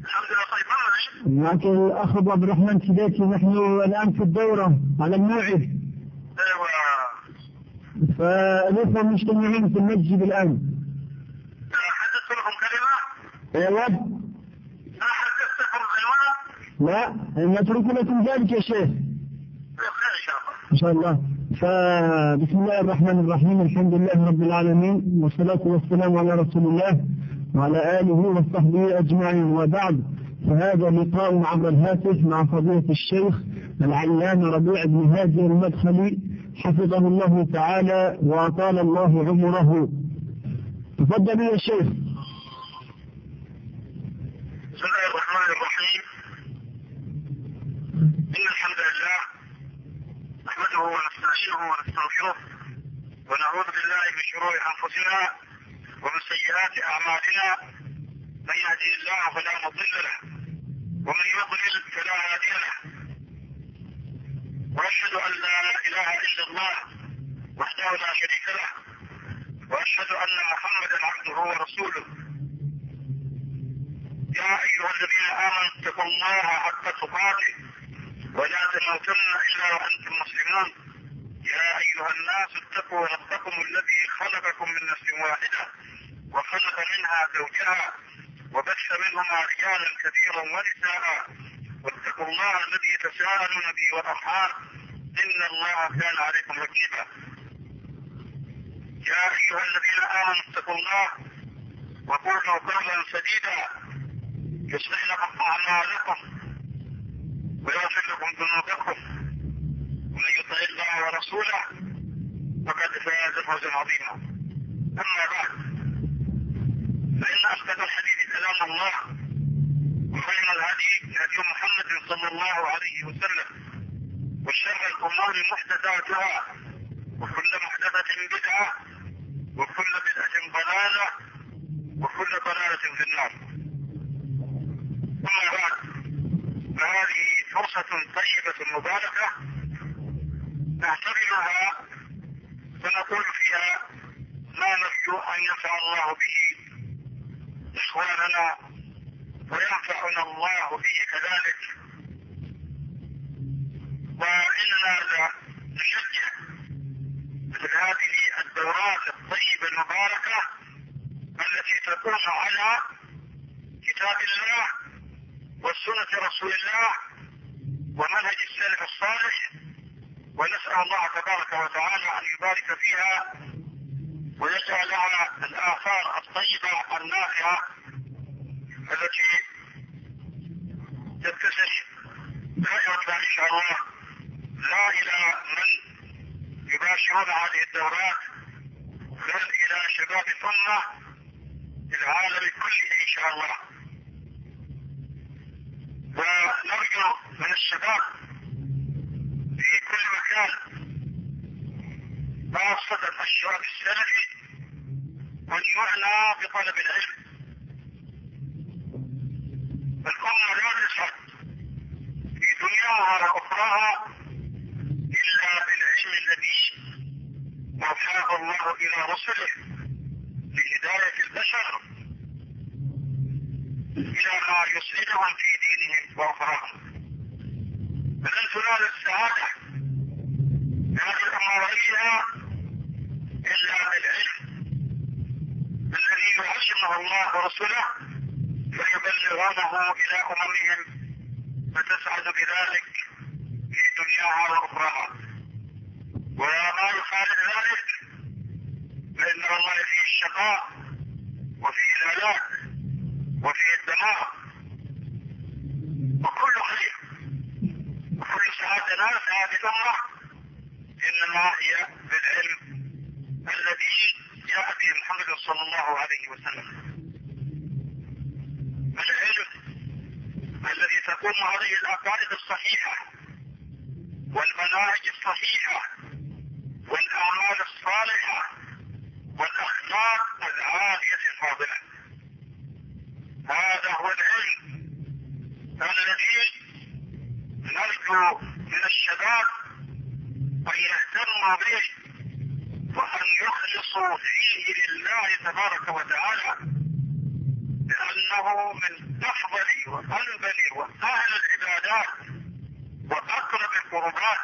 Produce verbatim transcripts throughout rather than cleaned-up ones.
الحمد لله. طيب ما معي؟ معك الأخ أبو عبد الرحمن سديتي. نحن الآن في الدورة على الموعد. ايوه. فالإخوة مجتمعين في المسجد الآن. حدثت لكم كلمة؟ أيوة. لا حدثتكم عنوان؟ لا نترك لكم ذلك يا شيخ. خير إن شاء الله. إن شاء الله. فبسم الله الرحمن الرحيم. الحمد لله رب العالمين، والصلاة والسلام على رسول الله وعلى آله وصحبه أجمعين، وبعد، فهذا لقاء عبر الهاتف مع فضيلة الشيخ العلامة ربيع بن هادي المدخلي حفظه الله تعالى وأطال الله عمره. تفضل يا شيخ. بسم الله الرحمن الرحيم. إن الحمد لله نحمده ونستعينه ونستغفره ونعوذ بالله من شرور أنفسنا ومن سيئات أعمالنا. من يهده الله فلا مضل له ومن يضلل فلا هادي له. وأشهد أن لا إله إلا الله وحده لا شريك له، وأشهد أن محمدا عبده ورسوله. يا أيها الذين آمنوا اتقوا الله حق تقاته ولا تموتن إلا وأنتم مسلمون. يا أيها الناس اتقوا ربكم الذي خلقكم من نفس واحدة وخلق منها زوجها وبث منهما رجالا كثيرا ونساء، واتقوا الله الذي تساءلون به والأرحام إن الله كان عليكم رقيبا. يا أيها الذين آمنوا اتقوا الله وقولوا قولا سديدا يصلح لكم أعمالكم ويغفر لكم ذنوبكم، ومن يطع الله ورسوله فقد فاز فوزا عظيما. أما بعد، فإن أصدق الحديث كلام الله، وخير الهدي هدي محمد صلى الله عليه وسلم، وشر الأمور محدثاتها، وكل محدثة بدعة، وكل بدعة ضلالة، وكل ضلالة في النار. أما بعد، فهذه فرصة طيبة مباركة نعتبرها فنقول فيها ما نرجو أن ينفع الله به إخواننا وينفعنا الله به كذلك. وإننا نشجع مثل هذه الدورات الطيبة المباركة التي تكون على كتاب الله وسنة رسول الله ومنهج السلف الصالح، ونسأل الله تبارك وتعالى أن يبارك فيها ويجعل لها الآثار الطيبة النافعة التي تتسع دائرتها إن شاء الله لا إلى من يباشرون هذه الدورات بل إلى شباب الأمة العالم كله إن شاء الله. ونرجو من الشباب في كل مكان خاصة الشباب السلفي أن يعنى بطلب العلم. الأمة لا تسعد في دنياها وأخراها إلا بالعلم الذي أوحاه الله إلى رسله لهداية البشر إلى ما يصلحهم في دينهم وأخراهم. فلن تنال السعادة هذه الأمورية إلا بالعلم الذي يعلمه الله ورسوله فيبلغونه إلى أممهم فتسعد بذلك في دنياها وأخراها. وما يخالف ذلك فإن الله فيه الشقاء وفيه الهلاك وفيه الدمار وكل خير وكل سعادة نافعة بالأمة إنما هي بالعلم الذي جاء به محمد صلى الله عليه وسلم. العلم الذي تقوم عليه العقائد الصحيحة والمناهج الصحيحة والأعمال الصالحة والأخلاق العالية الفاضلة. هذا هو العلم الذي نرجو من الشباب أن يهتموا به وأن يخلصوا فيه لله تبارك وتعالى، لأن أنه من أفضل وأنبل وأهل العبادات وأقرب القربات.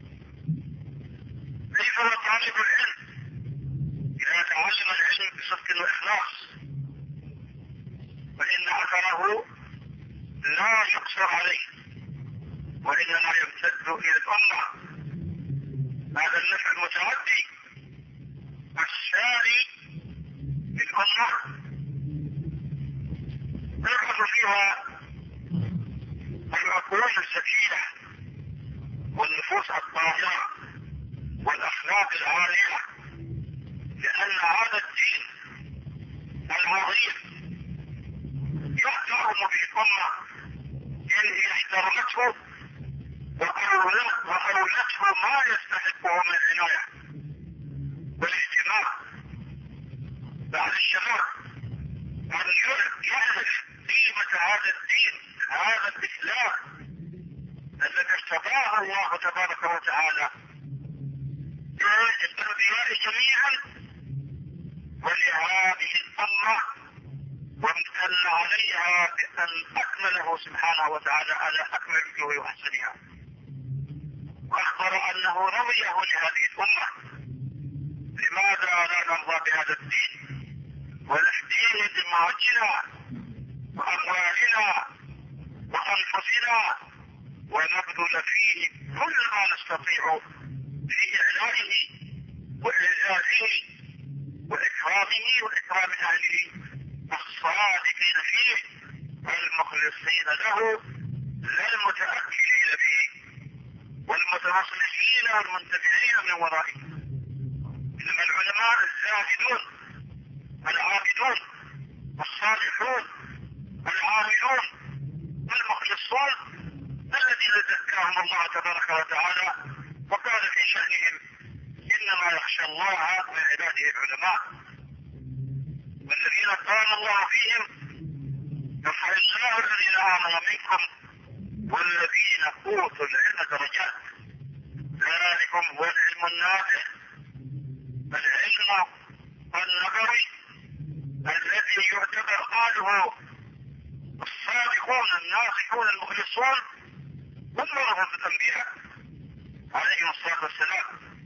كيف هو طالب العلم إذا تعلم العلم بصدق وإخلاص فإن أثره لا يقصر عليه وإنما يمتد إلى الأمة. هذا النفع المتعدي الساري للأمة يربط فيها العقول الزكية والنفوس الطاهرة والأخلاق العالية، لأن هذا الدين العظيم يحترم به الأمة إن هي احترمته وأولته ما يستحقه من العناية والاهتمام. بعد الشباب أن يعرف قيمة هذا الدين، هذا الإسلام الذي ارتضاه الله تبارك وتعالى للأنبياء جميعا ولهذه الأمة، وامتن عليها بأن أكمله سبحانه وتعالى على أكمل وجوه وأحسنها، وأخبر أنه رضيه لهذه الأمة. لماذا لا نرضى بهذا الدين ونفديه دماءنا وأموالنا وأنفسنا ونبذل فيه كل ما نستطيع في إعلائه وإعزازه وإكرامه وإكرام أهله الصادقين فيه والمخلصين له لا المتأكلين به والمتمصلحين والمنتفعين من ورائه. إنما العلماء الزاهدون العابدون الصالحون العاملون المخلصون الذين زكاهم الله تبارك وتعالى وقال في شأنهم إنما يخشى الله من عباده العلماء، والذين قال الله فيهم يرفع الله الذين آمنوا منكم والذين أوتوا العلم درجات. ذلكم هو العلم النافع، العلم النبوي الذي يعتبر قاله الصادقون الناصحون المخلصون هم ورثة الأنبياء عليهم الصلاة والسلام،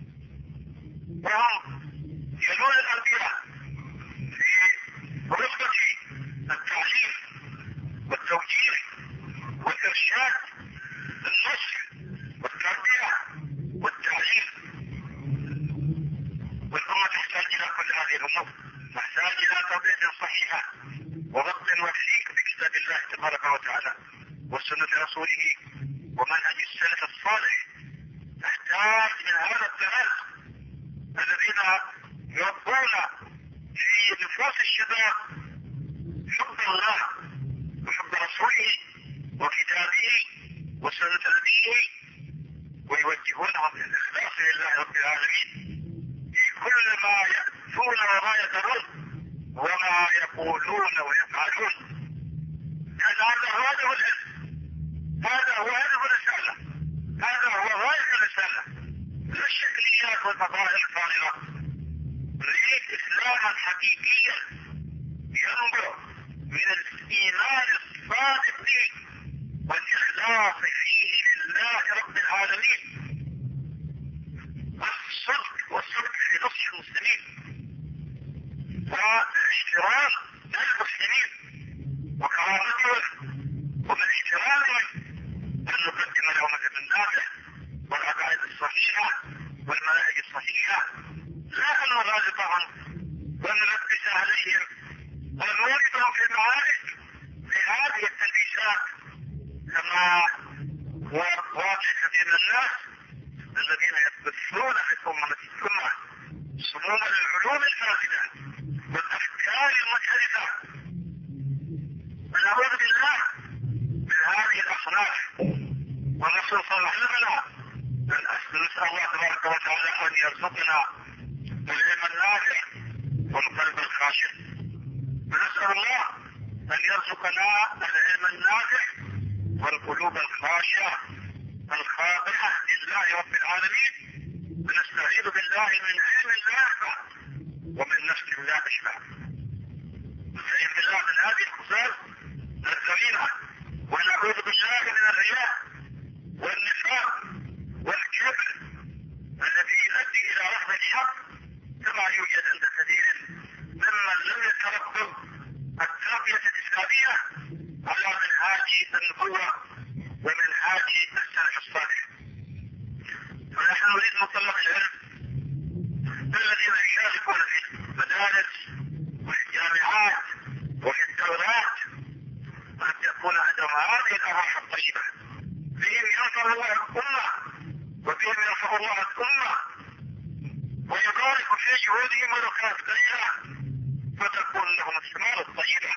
وهم يلون الأنبياء في رتبة التعليم والتوجيه والإرشاد النصح والتربية والتعليم. والأمة تحتاج إلى كل هذه الأمور، تحتاج إلى تربية صحيحة وضبط وتحقيق بكتاب الله تبارك وتعالى وسنة رسوله ومنهج السلف الصالح. تحتاج من هذا الثلاث الذين يربون في نفوس الشباب حب الله وحب رسوله وكتابه وسنة نبيه، ويوجهونهم للإخلاص لله رب العالمين في كل ما يأتون وما يدرون وما يقولون ويفعلون. هذا هو هذا العلم، هذا هو هذه الرسالة، هذا هو غاية الرسالة. لا الشكليات والمظاهر الفارغة. نريد إسلاما حقيقيا ينبع من الإيمان الصادق والإخلاص فيه لله رب العالمين، الصدق والصدق في نصح المسلمين واحترام المسلمين وكرامتهم ومن احترامهم أن نقدم لهم العلم النافع والعقائد الصحيحة والمناهج الصحيحة، لا أن نغالطهم ونلبس عليهم ونوردهم في المعارك بهذه التلبيسات كما هو واقع كثير من الناس الذين يبثون في الأمة السنة سموم العلوم الفاسدة والأفكار المنحرفة. ونعوذ بالله من هذه الأصناف، ونسأل صاحبنا نسأل الله تبارك وتعالى أن يرزقنا العلم النافع والقلب الخاشع، ونسأل الله أن يرزقنا العلم النافع والقلوب الخاشعة الخاضعة لله رب العالمين، ونستعيذ بالله من علم لا ينفع ومن نفس لا تشبع. نستعين بالله من هذه الخصال الذميمة، ونعوذ بالله من الرياء والنفاق والكبر الذي يؤدي إلى رفض الحق، كما يوجد عند كثير ممن لم يتربوا التربية الإسلامية على منهاج النبوة ومنهاج السلف الصالح. فنحن نريد من طلاب العلم الذين يشاركون في المدارس وفي الجامعات وفي الدورات أن تكون عندهم هذه الأرواح الطيبة، بهم ينصر الله الأمة وبهم يرفع الله الأمة ويبارك في جهودهم ولو كانت قليلة، فتكون لهم الثمار الطيبة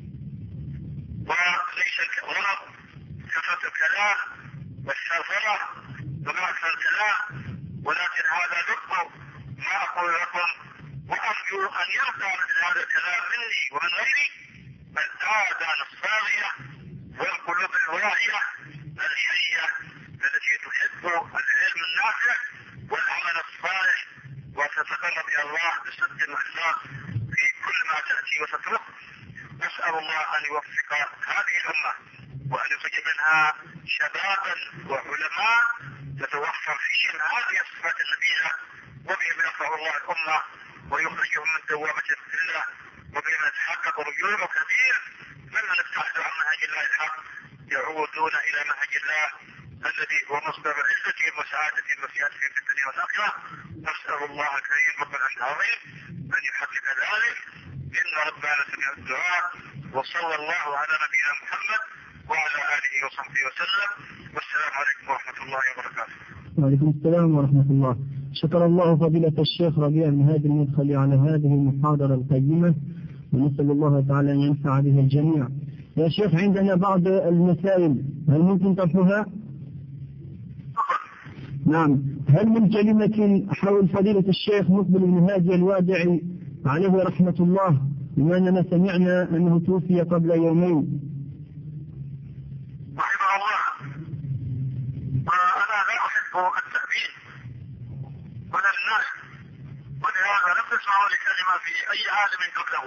وليس الغرض كثرة الكلام والسرفرة وبعث الكلام، ولكن هذا لب ما أقول لكم، وأرجو أن يبقى مثل هذا الكلام مني ومن غيري الآذان الصاغية والقلوب الواعية الحية التي تحب العلم النافع والعمل الصالح وتتقرب إلى الله بصدق وإخلاص في كل ما تأتي وتترك. أسأل الله أن يوفق هذه الأمة وأن يخرج منها شبابا وعلماء تتوفر فيهم هذه الصفات النبيلة، وبهم يرفع الله الأمة ويخرجهم من دوامة الذلة، وبهم يتحقق رجوع كثير ممن ابتعدوا عن منهج الله الحق يعودون إلى منهج الله الذي هو مصدر عزتهم وسعادتهم وسيادتهم في الدنيا والآخرة. نسأل الله الكريم رب العرش العظيم أن يحقق ذلك، إن ربنا سميع الدعاء. وصلى الله على نبينا محمد وعلى آله وصحبه وسلم، والسلام عليكم ورحمة الله وبركاته. وعليكم السلام ورحمة الله. شكر الله فضيلة الشيخ ربيع من هذا المدخل على هذه المحاضرة القيمة، ونسأل الله تعالى أن ينفع به الجميع. يا شيخ عندنا بعض المسائل، هل ممكن طرحها؟ نعم. هل من كلمة حول فضيلة الشيخ مقبل بن هادي الوادعي عليه رحمة الله، بما أننا سمعنا أنه توفي قبل يومين؟ رحمه الله. وأنا لا أحب التأبيد ولا الناس، ولهذا لم تسمعوا لكلمة في أي عالم قبله،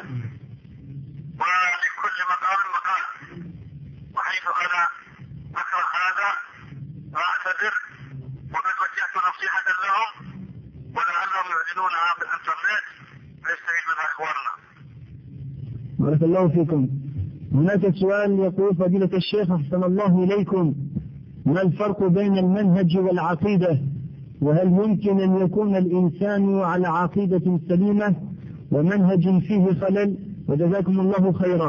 ولكل مقام مقال، وحيث أنا أكره هذا وأعتذر، وقد وجهت نصيحة لهم ولعلهم يعلنونها بالإنترنت فيستفيد منها إخواننا. بارك الله فيكم. هناك سؤال يقول فضيلة الشيخ أحسن الله إليكم، ما الفرق بين المنهج والعقيدة؟ وهل يمكن أن يكون الإنسان على عقيدة سليمة ومنهج فيه خلل؟ وجزاكم الله خيرا.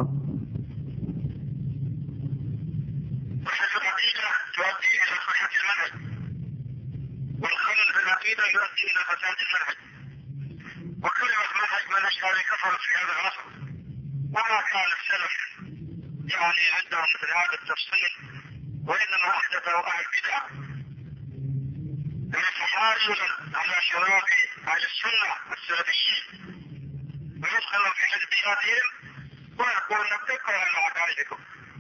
صحة العقيدة تؤدي إلى صحة المنهج، والخلل في العقيدة يؤدي إلى فساد المنهج. وكلمة منهج منهج هذه كثرت في هذا العصر، وما كان السلف يعني عندهم مثل هذا التفصيل، وإنما أحدثه أهل البدع يتحايلون على شباب أهل السنة السلفيين ويدخلون في حزبياتهم ويقولون اتقوا على عقائدكم،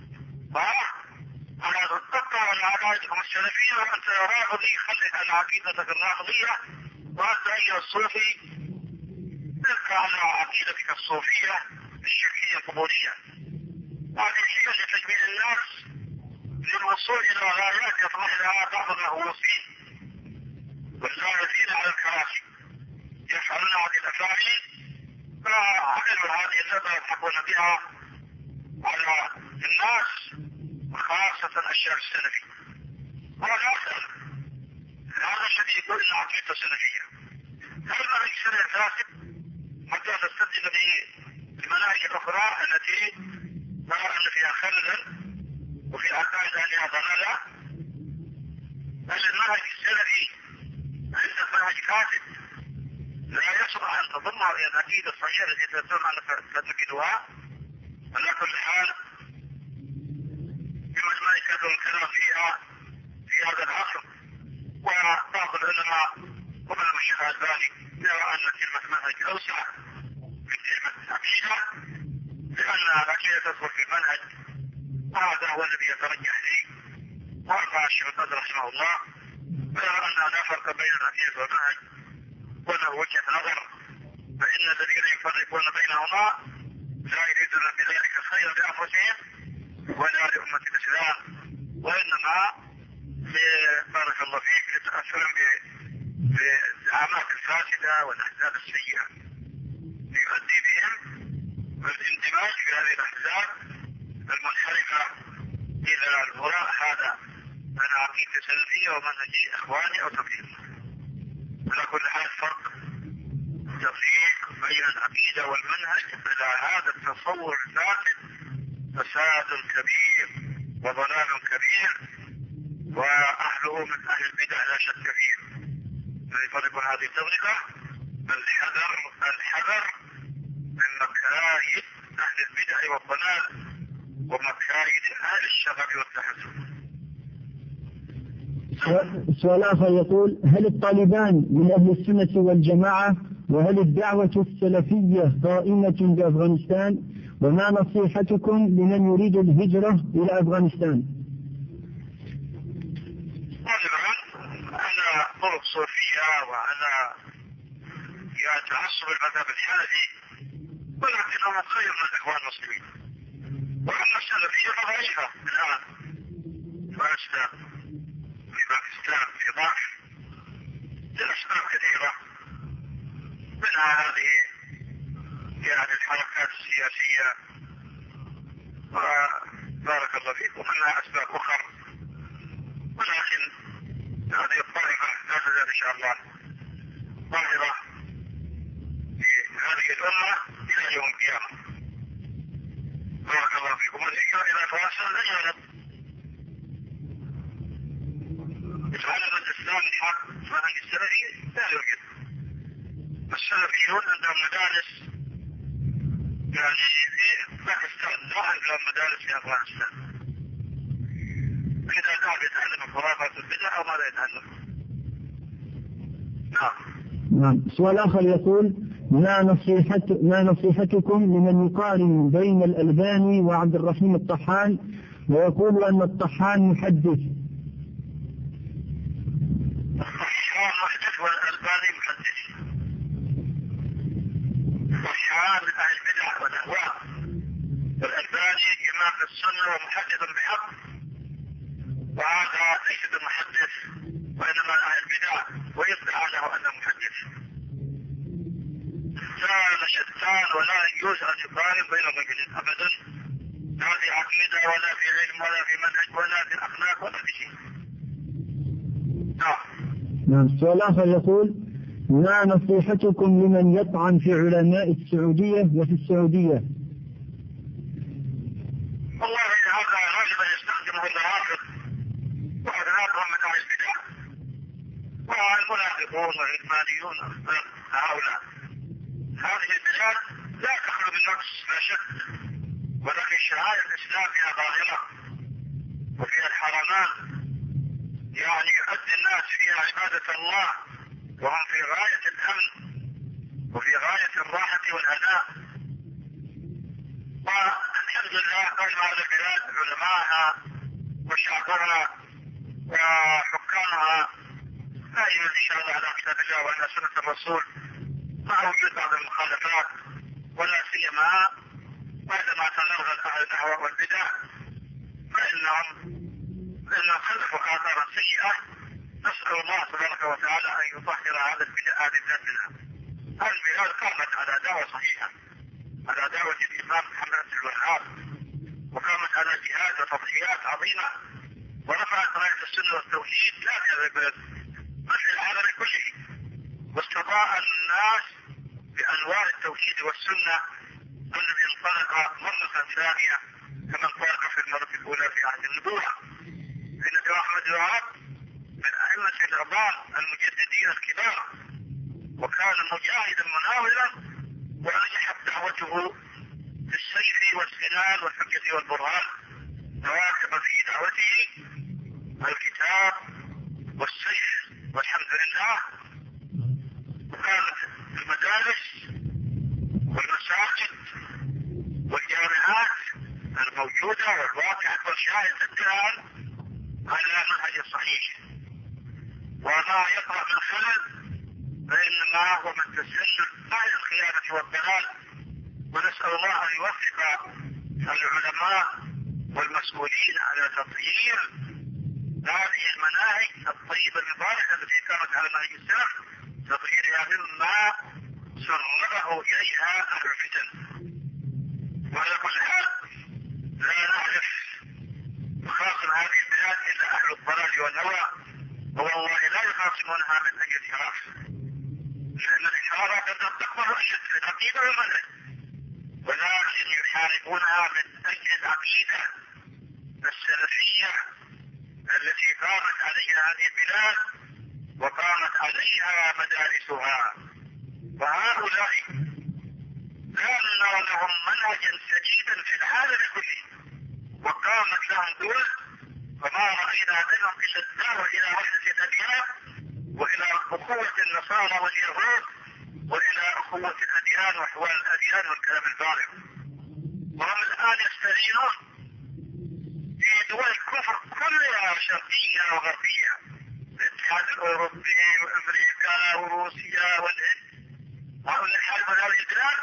على اتقوا على عقائدكم السلفية، وأنت يا رافضي خلك على عقيدتك الرافضية، وأنت أيها الصوفي ابقى على عقيدتك الصوفية الشركية القبورية. هذه هي لتجميع الناس للوصول إلى غايات يطمح لها بعض المهووسين والزاهدين على الكراسي، يفعلون هذه الأفعال فعملوا هذه اللعبة يضحكون بها على الناس وخاصة الشعب السلفي. وأنا أسأل هذا الذي يقول إن عقيدة سلفية، هل منهج سلفي فاسد حتى تستبدل به المناهج الأخرى التي نرى أن فيها خللا وفي عقائد أهلها ضلالة؟ هل المنهج السلفي عندك منهج فاسد لا يصلح أن تضمها إلى العقيدة الصحيحة التي تدل أنك تتكدها؟ على كل حال بمجمع كثر الكلام فيها في هذا العصر، وبعض العلماء ومن الشيخ الألباني يرى أن كلمة منهج أوسع من كلمة عقيدة، لأن العقيدة تدخل في المنهج، وهذا هو الذي يترجح لي وأرفع الشيخ الأزهر رحمه الله، ويرى أن لا فرق بين العقيدة والمنهج وله وجهة نظر، فإن الذين يفرقون بينهما لا يريدون بذلك خيرا لأنفسهم ولا لأمة الإسلام، وإنما بارك الله فيك يتأثرون بالزعامات الفاسدة والأحزاب السيئة ليؤدي بهم الاندماج في هذه الأحزاب المنحرفة إلى الهراء هذا من عقيدة سلفية ومنهج إخواني أو تفريق. على كل حال فرق تفريق بين العقيدة والمنهج على هذا التصور الفاسد فساد كبير وضلال كبير، وأهله من أهل البدع لا شك فيه. فيفرق هذه التفرقة الحذر الحذر من مكايد أهل البدع والضلال ومكايد أهل الشغب والتحزب. سؤال آخر يقول: هل الطالبان من أهل السنة والجماعة؟ وهل الدعوة السلفية قائمة بأفغانستان؟ وما نصيحتكم لمن يريد الهجرة إلى أفغانستان؟ طالبان على طرق صوفية وعلى تعصب المذهب الحنفي، ولكنهم خير من الإخوان المسلمين. وأما السلفية فضعيفة الآن في أفغانستان، في باكستان، في ضعف لأسباب كثيرة، منها هذه يعني الحركات السياسية وبارك الله فيكم، ومنها أسباب أخرى، ولكن هذه الطائفة لا تزال إن شاء الله ظاهرة في هذه الأمة إلى يوم القيامة. بارك الله فيكم. والهجرة إلى فرنسا لا يعلم يتعلم الإسلام الحق منهج السلفي لا يوجد. السلفيون عندهم مدارس يعني في باكستان، لا عندهم مدارس في أفغانستان. إذا كان يتعلم الخرافات والبدع أو ماذا يتعلم؟ نعم. نعم. سؤال آخر يقول: ما نصيحت ما نصيحتكم لمن يقارن بين الألباني وعبد الرحيم الطحان ويقول أن الطحان محدث؟ الطحان محدث والألباني محدث. الطحان من أهل البدع والأهواء، والألباني إمام في السنة ومحدث بحق، وهذا ليس بمحدث وإنما أهل البدع ويدعى له أنه محدث. شتان شتان ولا يجوز أن يقارن بين الرجلين أبدا، لا في عقيدة ولا في علم ولا في منهج ولا في أخلاق ولا في شيء. نعم. نعم. سؤال آخر يقول: ما نصيحتكم لمن يطعن في علماء السعودية وفي السعودية؟ والله هذا غالبا يستخدمه النوافذ وأذنابهم من أهل البدع والمنافقون والعلمانيون هؤلاء. هذه البلاد لا تخلو من نقص لا شك، ولكن شعائر الإسلام فيها ظاهرة وفيها الحرمان، يعني يؤدي الناس فيها عبادة الله وهم في غاية الأمن وفي غاية الراحة والهناء. والحمد لله قائم هذه البلاد علماءها وشعبها وحكامها قائمين إن شاء الله على كتاب الله وعلى سنة الرسول، مع وجود بعض المخالفات، ولا سيما بعدما تغرغر أهل الأهواء والبدع فإنهم فإنهم خلفوا آثارا سيئة. نسأل الله تبارك وتعالى أن يطهر هذا البدع هذه البلاد منها. هذه البلاد قامت على دعوة صحيحة، على دعوة الإمام محمد بن الوهاب، وقامت على جهاد وتضحيات عظيمة، ورفعت راية السنة والتوحيد لا في هذا البلد بل في العالم كله، واستطاع الناس بأنواع التوحيد والسنة أن ينطلق مرة ثانية كما انطلق في المرة الأولى في عهد النبوة. إن محمد بن الوهاب من أئمة العظام المجددين الكبار، وكان مجاهدا مناولا، ونجحت دعوته بالسيف والسنان والحجة والبرهان، تواكب في دعوته الكتاب والسيف والحمد لله. وكانت المدارس والمساجد والجامعات الموجودة والواقعة والشاهد الآن على منهج صحيح، وما يقرأ من خلل فإنما هو من تسلل أهل الخيانة والضلال ونسأل الله أن يوفق العلماء والمسؤولين على تطهير هذه المناهج الطيبة المباركة التي كانت على منهج السلف، تطهيرها مما سربه إليها أهل الفتن. وعلى كل حال لا نعرف مخاصم هذه البلاد إلا أهل الضلال والهوى، والله لا يخاصمونها من أجل الانحراف، لأن الانحرافات قد تقبل أشد في العقيدة والمنهج، ولكن يحاربونها من أجل العقيدة السلفية التي قامت عليها هذه البلاد وقامت عليها مدارسها. وهؤلاء لا نرى لهم منهجا سديدا في العالم كله، وقامت لهم دول فما رأينا منهم إلا الدعوة إلى وحدة الأديان وإلى أخوة النصارى واليهود وإلى أخوة الأديان وحوال الأديان والكلام الفارغ. وهم الآن يستعينون في دول الكفر كلها شرقية وغربية، الاتحاد الأوروبي وأمريكا وروسيا والهند، وهم يحاربون هذه البلاد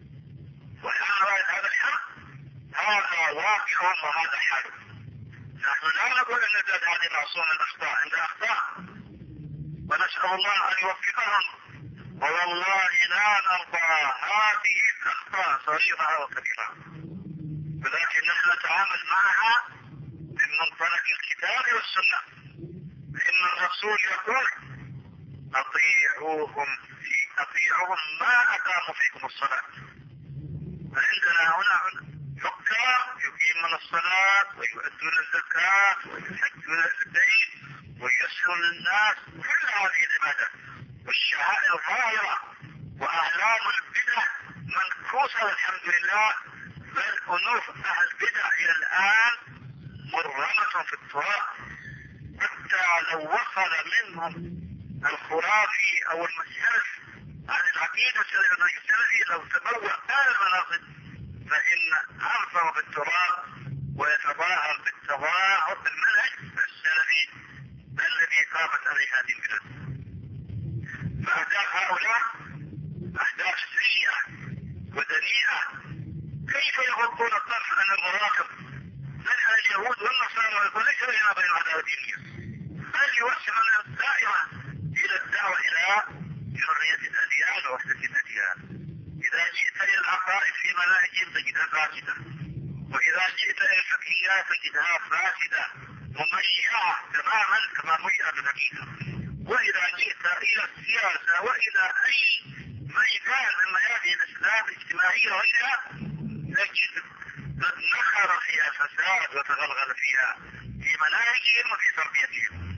والآن رأيت هذا الحرب. هذا واقعهم وهذا حالهم. نحن لا نقول أن البلاد هذه معصومة من الأخطاء، عندها أخطاء، ونسأل الله أن يوفقهم، والله لا نرضى هذه الأخطاء صغيرة وكبيرة، ولكن نحن نتعامل معها من منطلق الكتاب والسنة، لأن الرسول يقول أطيعوهم في أطيعوهم ما أقاموا فيكم الصلاة. فعندنا هنا حكام يقيمون الصلاة ويؤدون الزكاة ويحجون البيت ويسرون للناس كل هذه العبادات والشعائر الظاهرة، وأعلام البدع منكوسة والحمد لله، بل أنوف أهل البدع إلى الآن مرغمة في التراب، حتى لو وصل منهم الخرافي أو المسحف عن العقيدة السلفي لو تبوأ آل المناصب فإن أنفر بالتراب ويتظاهر بالتظاهر بالمنهج السلفي الذي قامت عليه هذه البلاد. فأهداف هؤلاء أهداف سيئة ودنيئة. كيف يغضون الطرف عن الرواتب منها اليهود والنصارى وليس بيننا بين عداوة دينية، بل يوسعون الدائرة إلى الدعوة إلى حرية الأديان ووحدة الأديان. إذا جئت إلى العقائد في مناهجهم تجدها فاسدة، وإذا جئت إلى الفقهيات تجدها فاسدة مميعة تماما كما ميعت الحقيقة. وإذا جئت إلى السياسة وإلى أي ميدان من ميادين الإسلام الاجتماعية وغيرها تجد قد نخر فيها الفساد وتغلغل فيها في مناهجهم وفي تربيتهم.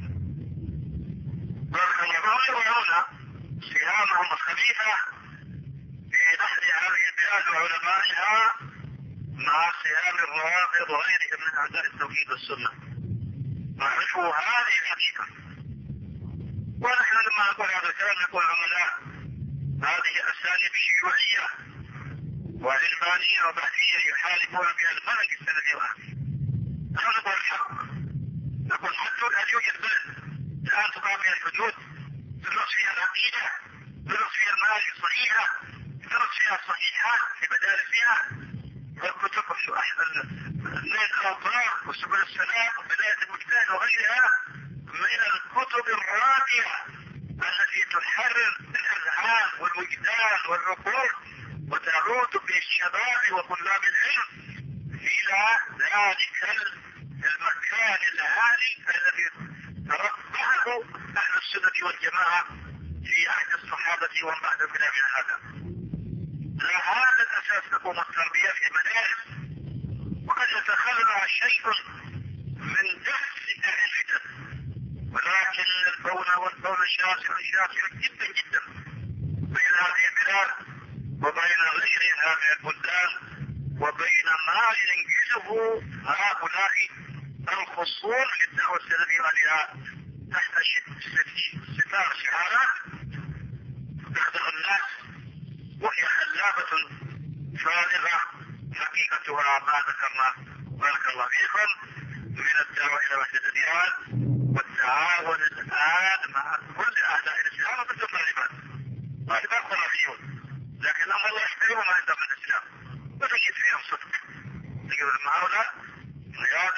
ويضعون سهامهم الخبيثة في نحر هذه البلاد وعلمائها مع سهام الروافض وغيرهم من أعداء التوحيد والسنة. نعرفوا هذه الحقيقة. ونحن لما نقول هذا الكلام نقول عملاء هذه أساليب شيوعية وعلمانية وبحثية يحاربون بها المنهج السلفي الآن. نحن نقول الحق، نقول حتى هل يوجد بلد الآن تقام فيها الحدود تدرس فيها العقيدة، تدرس فيها المناهج الصحيحة، تدرس فيها الصحيحات في مدارسها والكتب الليل الأوطار وسبل السلام وبداية المجتهد وغيرها من الكتب الراقية التي تحرر الأذهان والوجدان والعقول وتعود بالشباب وطلاب العلم إلى ذلك المكان العالي الذي تربعه أهل السنة والجماعة في عهد الصحابة ومن بعد كلامنا هذا. على هذا الأساس تقوم التربية في المدارس، وقد يتخلى شيء من دفء أهل الفتن، ولكن الكون والكون شاسع شاسع جدا جدا بين هذه البلاد وبين غيرها من البلدان وبين ما ينجزه هؤلاء الخصوم للدعوة السلفية عليها تحت ستار شعارات تخدع الناس وهي خلافة فارغة حقيقتها ما ذكرنا. بارك الله فيكم. من الدعوة إلى وحدة الأديان والتعاون الآن مع كل أعداء الإسلام ضد الطالبان. الطالبان خرافيون، لكن أمر الله يحترمهم عندهم الإسلام.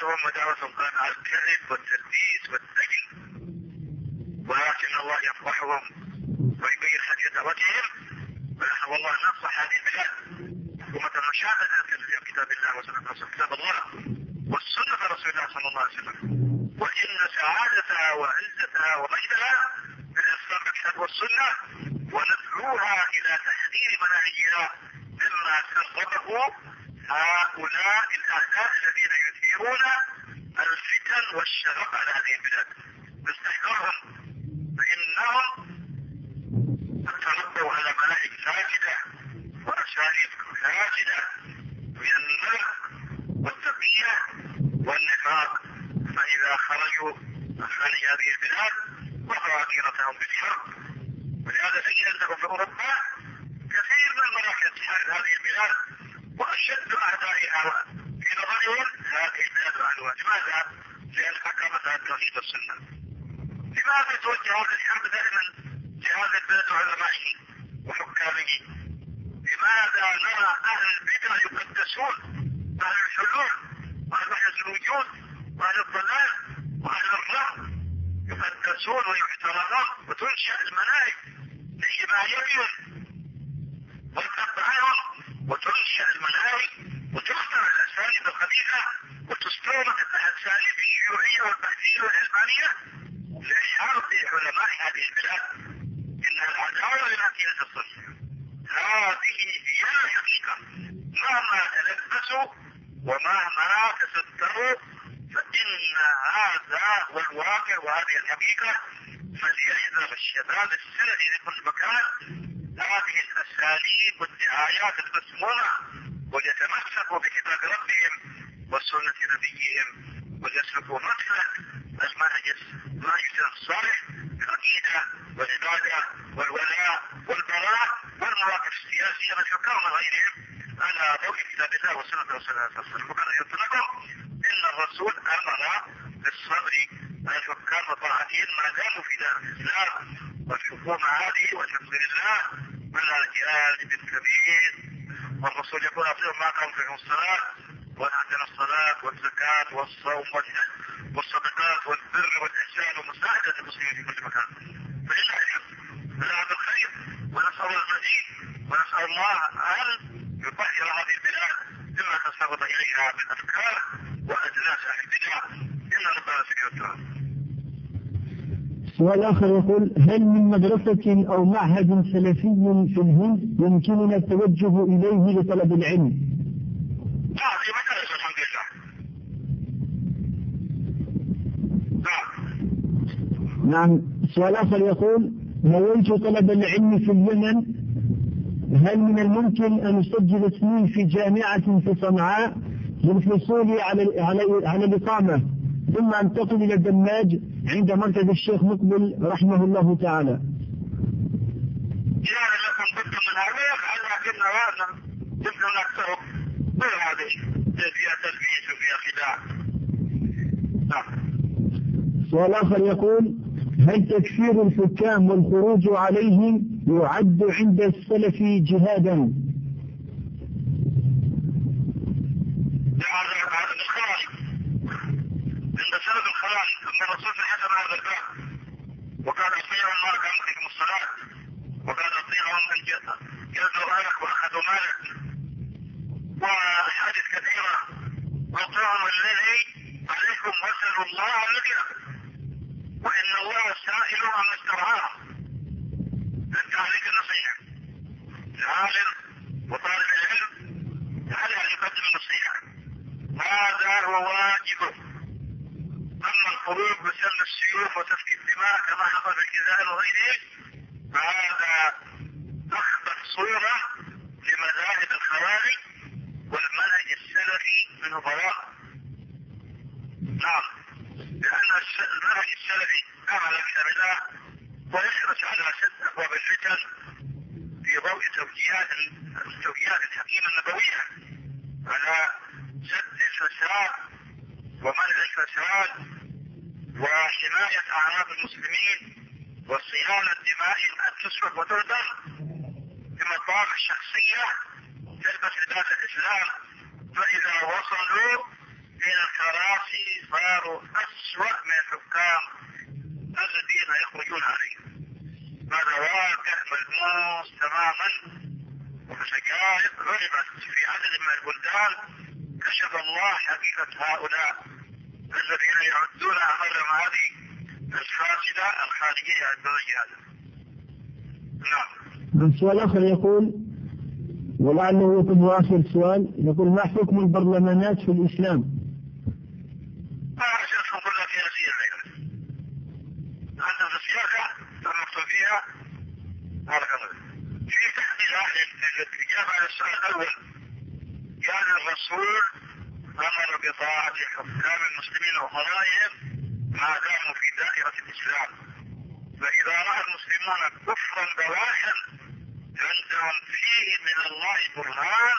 دعوتهم ودعوتهم كانت على الكذب والتلبيس والدجل، ولكن الله يفضحهم ويبين حديث دعوتهم. ونحن والله ننصح هذه البلاد حكومة المشاهدة في كتاب الله وسنة كتاب الله والسنة رسول الله صلى الله عليه وسلم، وإن سعادتها وعزتها ومجدها بالإسلام بالكتاب والسنة، وندعوها إلى تحذير مناهجها مما سببه هؤلاء الأعداء الذين يثيرون الفتن والشغب على هذه البلاد. نستحذرهم فإنهم تربوا على مناهج فاسدة وأساليب فاسدة من النفق والتقية والنفاق، فإذا خرجوا خارج هذه البلاد وقعوا عقيرتهم بالحرب. ولهذا تجد أنه في أوروبا كثير من المراكز تحارب هذه البلاد، وأشد أعدائها في نظرهم هذه البلاد وأهلها. لماذا؟ لأن حكمتها التوحيد والسنة. لماذا توجه هذه الحرب دائما لهذه البلاد وعلمائه وحكامه؟ لماذا نرى أهل البدع يقدسون، أهل الحلول وأهل وحدة الوجود وأهل الضلال وأهل الرفض يقدسون ويحترمون، وتنشأ المناهج لحمايتهم وتتبعهم، وتنشأ المناهج وتختار الأساليب الخبيثة وتستورد الأساليب الشيوعية والبحثية والعلمانية لحرب علماء هذه البلاد. إنها العداوة لماكينة الصلح. هذه هي الحقيقة، مهما تلبسوا ومهما تستروا فإن هذا هو الواقع وهذه الحقيقة. فليحذر الشباب السلفي في كل مكان هذه الأساليب والدعايات المسمومة، وليتمسكوا بكتاب ربهم وسنة نبيهم، وليسلكوا مسلك المنهج الصالح في العقيدة والعبادة والولاء والبراء والمواقف السياسية من الحكام وغيرهم على ضوء كتاب الله وسنة رسول الله صلى الله عليه وسلم. وكان يطلقهم إن الرسول أمر بالصبر على الحكام وطاعتهم ما داموا في دار الإسلام، والحكومة هذه والحمد لله على جانب كبير. والرسول يقول أطيعوا ما قام فيهم الصلاة وأتنا الصلاة والزكاة والصوم والصدقات والبر والإحسان ومساعدة المسلمين في كل مكان. فلله الحمد لله بالخير، ونسأل المزيد، ونسأل الله أن يطهر هذه البلاد مما تسبب إليها من أفكار وأجناس أهل البدع. إن ربنا سبحانه وتعالى. سؤال آخر يقول: هل من مدرسة أو معهد سلفي في الهند يمكننا التوجه إليه لطلب العلم؟ نعم، في مدرسة الحمد لله. نعم. نعم. سؤال آخر يقول: نويت طلب العلم في اليمن، هل من الممكن أن أسجل اسمي في جامعة في صنعاء للحصول على على على الإقامة، ثم أنتقل إلى دماج عند مركز الشيخ مقبل رحمه الله تعالى؟ يعني لكم بد من هذا، لكن هذا يمكن أكثر من هذه فيها تلبيس وفيها خداع. نعم. سؤال آخر يقول: هل تكفير الحكام والخروج عليهم يعد عند السلف جهادا؟ هذا الخارج عند سلف الخارج. أما الرسول في الحسن هذا الباب وقال أطيعوا الله كأمركم الصلاة، وقال أطيعهم أن جلدوا أهلك وأخذوا مالك، وأحاديث كثيرة. وأطيعوا الذي عليكم واسألوا الله الذي لكم، وإن الله سائل عن استرعاه. أنت عليك النصيحة، العالم وطالب العلم على أن يقدم النصيحة، هذا هو واجبه. أما الخروج بسن السيوف وتفكيك الدماء كما حصل في الجزائر وغيره فهذا أخبث صورة لمذاهب الخوارج، والمنهج السلفي منه براء. نعم، لأن المنهج السلفي أعلى كتاب الله ويحرص على سد أبواب الفتن في ضوء توجيهات التوجيهات الحكيمة النبوية على سد الفساد ومنع الفساد وحماية أعراض المسلمين وصيانة دمائهم أن تسفك وتهدر بمطاف الشخصية تلبس لباس الإسلام. فإذا وصلوا إلى الكراسي صاروا أسوأ من الحكام الذين يخرجون عليه. هذا واقع ملموس تماما، ومشاكل غربت في عدد من البلدان. كشف الله حقيقة هؤلاء الذين يعدون أمرهم هذه الفاسدة الخارجية الدرجة هذا. نعم. السؤال آخر يقول، ولعله يكون آخر سؤال، يقول ما حكم البرلمانات في الإسلام؟ ما أشوفهم كلها سياسية غيرها. عندنا في السياسة المكتوب فيها بارك الله في تحديد أهل الإجابة على السؤال الأول. كان الرسول أمر بطاعة حكام المسلمين وقضائهم ما داموا في دائرة الإسلام، فإذا رأى المسلمون كفرا بواحا عندهم فيه من الله برهان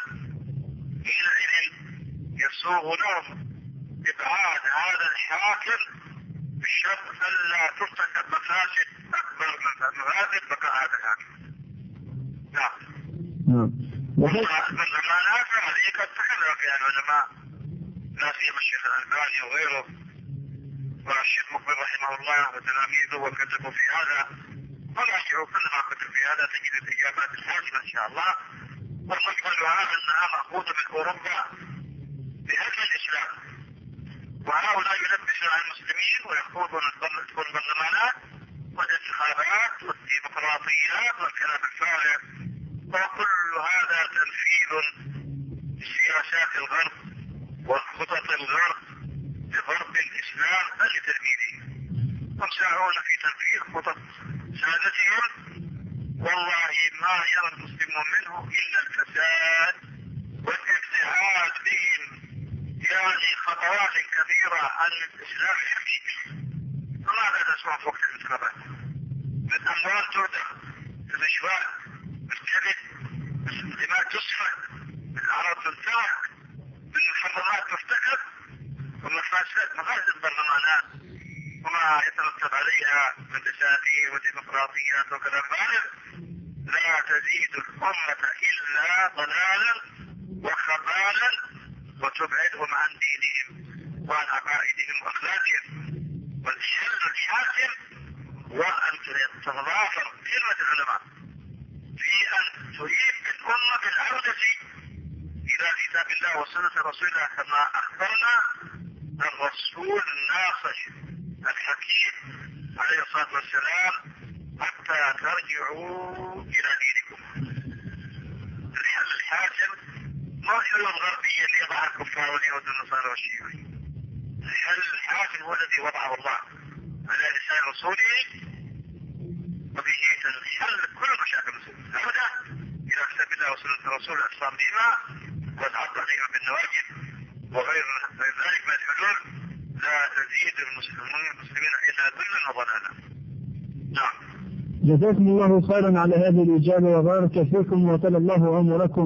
حينئذ يسوغ لهم إبعاد هذا الحاكم بالشرط ألا ترتكب مفاسد أكبر من مفاسد بقاء هذا الحاكم. نعم. نعم. والبرلمانات هذه قد تكلم فيها العلماء، لا سيما الشيخ الألباني وغيره والشيخ مقبل رحمه الله وتلاميذه وكتبوا في هذا. وراجعوا كل ما كتب في هذا تجد الإجابات الحاسمة إن شاء الله. والمقبلها أنها مأخوذة من أوروبا بهدم الإسلام، وهؤلاء يلبسون على المسلمين ويخوضون البرلمانات والانتخابات والديمقراطيات والكلام الفارغ، وكل هذا تنفيذ لسياسات الغرب وخطط الغرب لضرب الإسلام لتدميره. هم ساعون في تنفيذ خطط سادتهم، والله ما يرى المسلمون منه إلا الفساد والابتعاد بهم يعني خطوات كثيرة عن الإسلام الحقيقي. فماذا تسمع في وقت الانتخابات؟ من أموال تودع، من الإشباع، من الكذب، من دماء تسفك، من أعراض تنتهك، من محرمات ترتكب، ومفاسد مفاسد البرلمانات وما يترتب عليها من دساتير وديمقراطيات وكلام فارغ لا تزيد الأمة إلا ضلالا وخبالا وتبعدهم عن دينهم وعن عقائدهم وأخلاقهم. والحل الحاكم وأن تتضافر كلمة العلماء في أن تعيد الأمة بالعودة إلى كتاب الله وسنة رسول الله كما أخبرنا الرسول الناصح الحكيم عليه الصلاة والسلام حتى ترجعوا إلى دينكم. الحل الحاكم ما الحلول الغربية اللي يضعها الكفار واليهود والنصارى والشيوعي. الحل الحاكم هو الذي وضعه الله على لسان رسوله، وبه تنحل كل مشاكل المسلمين. العودة إلى كتاب الله وسنة رسول الإسلام بما والعض عليهم بالنواجذ وغير ذلك من الحلول لا تزيد المسلمين المسلمين إلا ذلا وضلالا. نعم. جزاكم الله خيرا على هذه الإجابة وبارك فيكم وطال الله عمركم.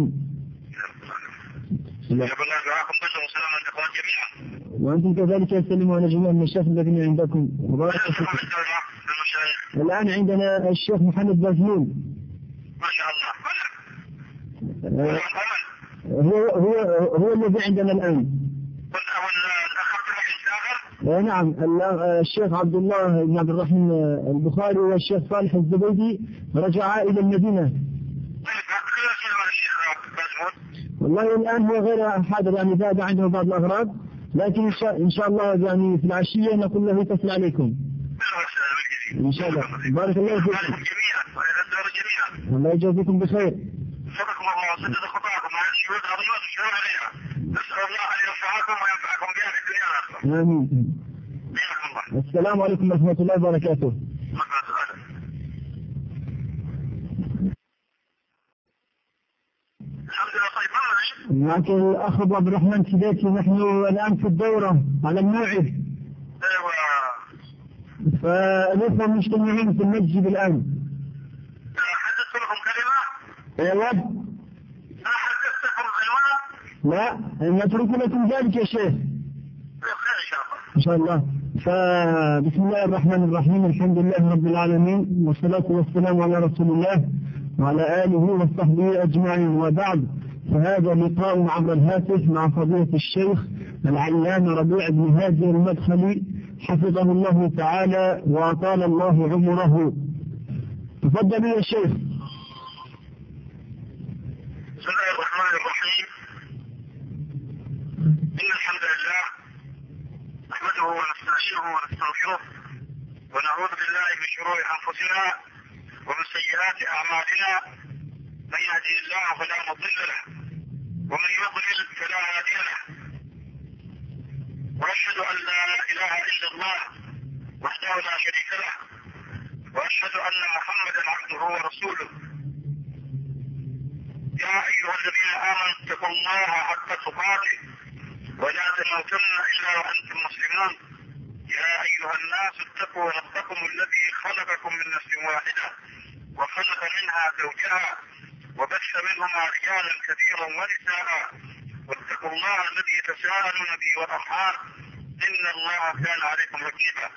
وأنتم كذلك يسلموا على جميع المشايخ الذين عندكم وبارك فيكم. الآن عندنا الشيخ محمد بازمون. ما شاء الله. هو هو هو الذي عندنا الآن. نعم. الشيخ عبد الله بن عبد الرحمن البخاري والشيخ صالح الزبيدي رجعا إلى المدينة. والله الآن هو غير حاضر، يعني ذهب عنده بعض الأغراض، لكن إن شاء, إن شاء الله يعني في العشية نقول له يتصل عليكم إن شاء الله. بارك الله فيكم. الله يجازيكم بخير. صدقكم الله وسدد خطاكم على الشهود العظيمة والشهود عليها. نسأل الله أن يرفعكم وينفعكم بها في الدنيا والآخرة. آمين. السلام عليكم ورحمة الله وبركاته. الحمد لله. طيب معك الأخ أبو عبد الرحمن سيداتي، نحن الآن في الدورة على الموعد. ايوه. فنحن مجتمعين في المسجد الآن. حدثت لكم كلمة؟ ايوه. لا حدثتكم عنوان؟ لا، نترك لكم ذلك يا شيخ. خير ان شاء الله. ان شاء الله. فبسم الله الرحمن الرحيم، الحمد لله رب العالمين، والصلاة والسلام على رسول الله وعلى آله وصحبه أجمعين، وبعد، فهذا لقاء عبر الهاتف مع فضيلة الشيخ العلامة ربيع بن هادي المدخلي حفظه الله تعالى وأطال الله عمره. تفضل يا شيخ. بسم الله الرحمن الرحيم. إن الحمد لله نحمده ونستعينه ونستغفره ونعوذ بالله من شرور أنفسنا ومن سيئات أعمالنا. من يهده الله فلا مضل له ومن يضلل فلا هادي له. وأشهد أن لا إله إلا الله وحده لا شريك له وأشهد أن محمدا عبده ورسوله. يا أيها الذين آمنوا اتقوا الله حق تقاته ولا تموتن إلا وأنتم مسلمون. يا أيها الناس اتقوا ربكم الذي خلقكم من نفس واحدة وخلق منها زوجها وبث منهما رجالا كثيرا ونساء واتقوا الله الذي تساءلون به والأرحام إن الله كان عليكم رقيبا.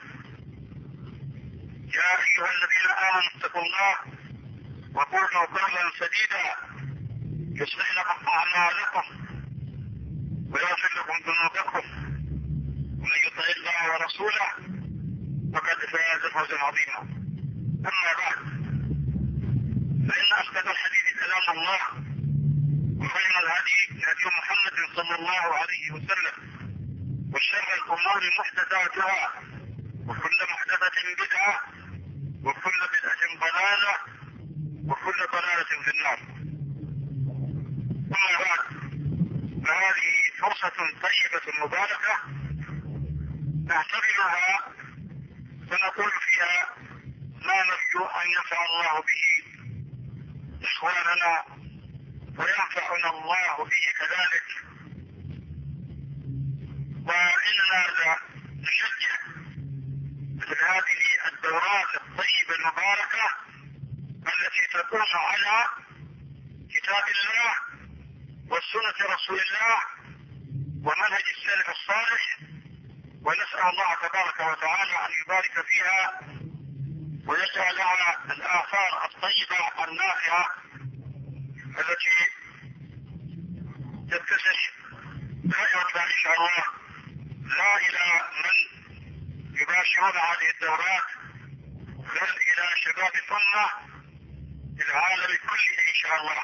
يا أيها الذين آمنوا اتقوا الله وقولوا قولا سديدا يصلح لكم أعمالكم ويغفر لكم ذنوبكم ومن يطع الله ورسوله فقد فاز فوزا عظيما. أما بعد فإن أصدق الحديث كلام الله وخير الهدي هدي محمد صلى الله عليه وسلم وشر الأمور محدثاتها وكل محدثة بدعة وكل بدعة ضلالة وكل ضلالة في النار. أما بعد فهذه فرصة طيبة مباركة نعتبرها فنقول فيها ما نرجو أن ينفع الله به إخواننا وينفعنا الله به كذلك. وإننا نشجع مثل هذه الدورات الطيبة المباركة التي تكون على كتاب الله وسنة رسول الله ومنهج السلف الصالح، ونسأل الله تبارك وتعالى أن يبارك فيها ويجعلها الآثار الطيبة النافعة التي تتسع دائرة إن شاء الله لا إلى من يباشرون هذه الدورات بل إلى شباب الأمة العالم كله إن شاء الله.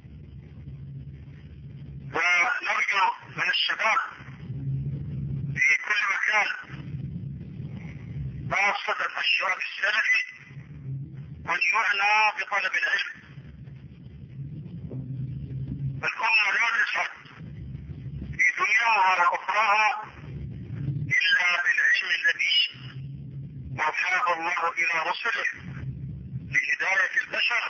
ونرجو من الشباب في كل مكان خاصة الشباب السلفي أن يعنى بطلب العلم. الأمة لا تسعد في دنياها وأخراها إلا بالعلم الذي أوحاه الله إلى رسله لهداية البشر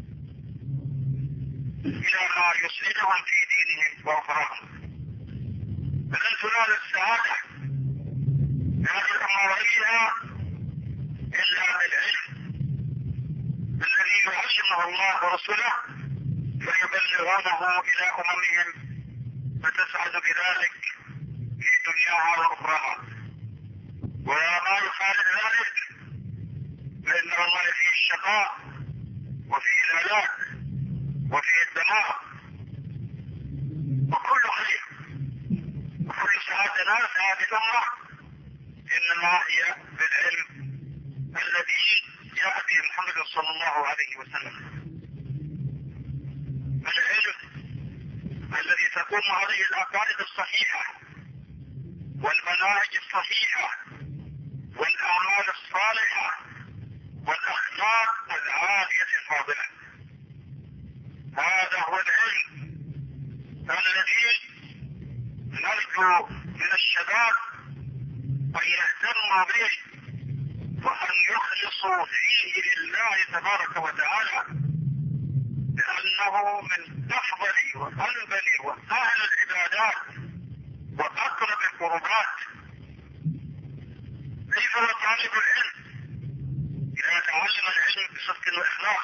إلى ما يسعدهم في دينهم وأخراهم. فلن تنال السعادة هذه الأمورية إلا بالعلم الذي يعلمه الله ورسوله فيبلغونه إلى أممهم فتسعد بذلك في دنياها وأخراها. وما يخالف ذلك فإن الله فيه الشقاء وفيه الهلاك وفيه الدمار وكل خير وكل سعادة ناس هذه الأمة إنما هي بالعلم الذي جاء به محمد صلى الله عليه وسلم. العلم الذي تقوم عليه العقائد الصحيحة والمناهج الصحيحة والأعمال الصالحة والأخلاق العالية الفاضلة. هذا هو العلم الذي نرجو من الشباب أن يهتموا به وأن يخلصوا فيه لله تبارك وتعالى لأنه من أفضل وأنبل وأهل العبادات وأقرب القربات. كيف هو طالب العلم إذا تعلم العلم بصدق وإخلاص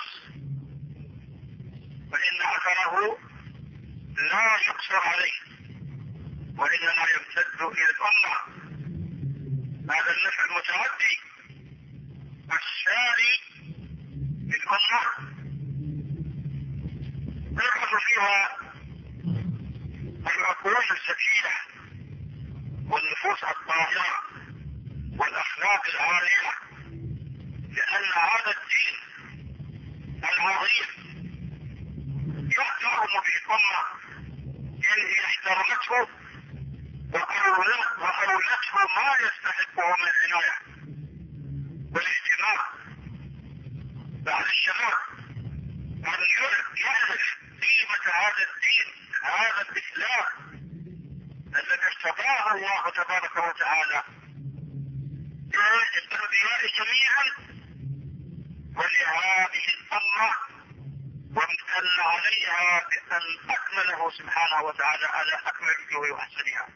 فإن أثره لا يقصر عليه وإنما يمتد إلى الأمة. هذا النفع المتعدي الساري للأمة يبحث فيها العقول الذكية والأخلاق العالية، لأن هذا الدين العظيم يحترم به الأمة إن هي احترمته وأولته ما يستحقه من العناية والاهتمام. بعد الشباب من يعرف قيمة هذا الدين، هذا الإسلام الذي ارتضاه الله تبارك وتعالى للأنبياء جميعا ولهذه الأمة، وامتن عليها بأن أكمله سبحانه وتعالى على أكمل وجوه وأحسنها،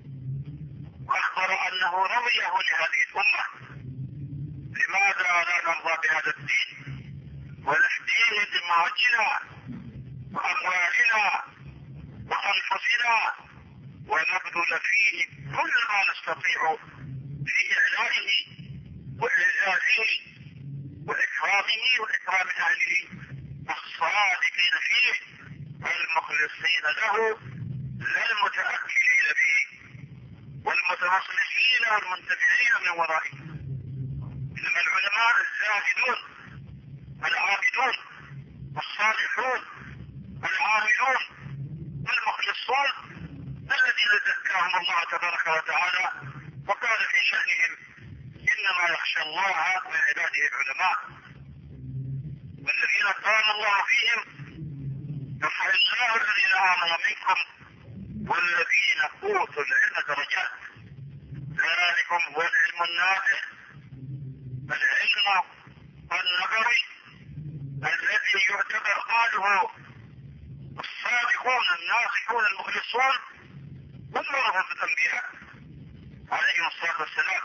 وأخبر أنه رضيه لهذه الأمة. لماذا لا نرضى بهذا الدين ونفديه دماغنا وأموالنا وأنفسنا ونبذل فيه كل ما نستطيع في إعلائه وإعزازه وإكرامه وإكرام أهله الصادقين فيه المخلصين له لا المتأكلين به والمتمصلحين والمنتفعين من ورائه. إنما العلماء الزاهدون العابدون الصالحون العاملون المخلصون الذين زكاهم الله تبارك وتعالى وقال في شأنهم إنما يخشى الله من عباده العلماء، والذين قال الله فيهم يرفع الله الذين آمنوا منكم والذين أوتوا العلم درجات. ذلكم هو العلم النافع، العلم النبوي الذي يعتبر أهله الصادقون الناصحون المخلصون هم ورثة الأنبياء عليهم الصلاة والسلام،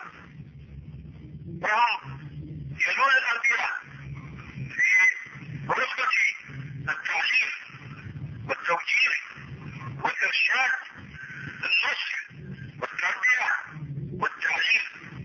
وهم يلون الأنبياء في رتبة التعليم والتوجيه والإرشاد، النصح والتربية والتعليم.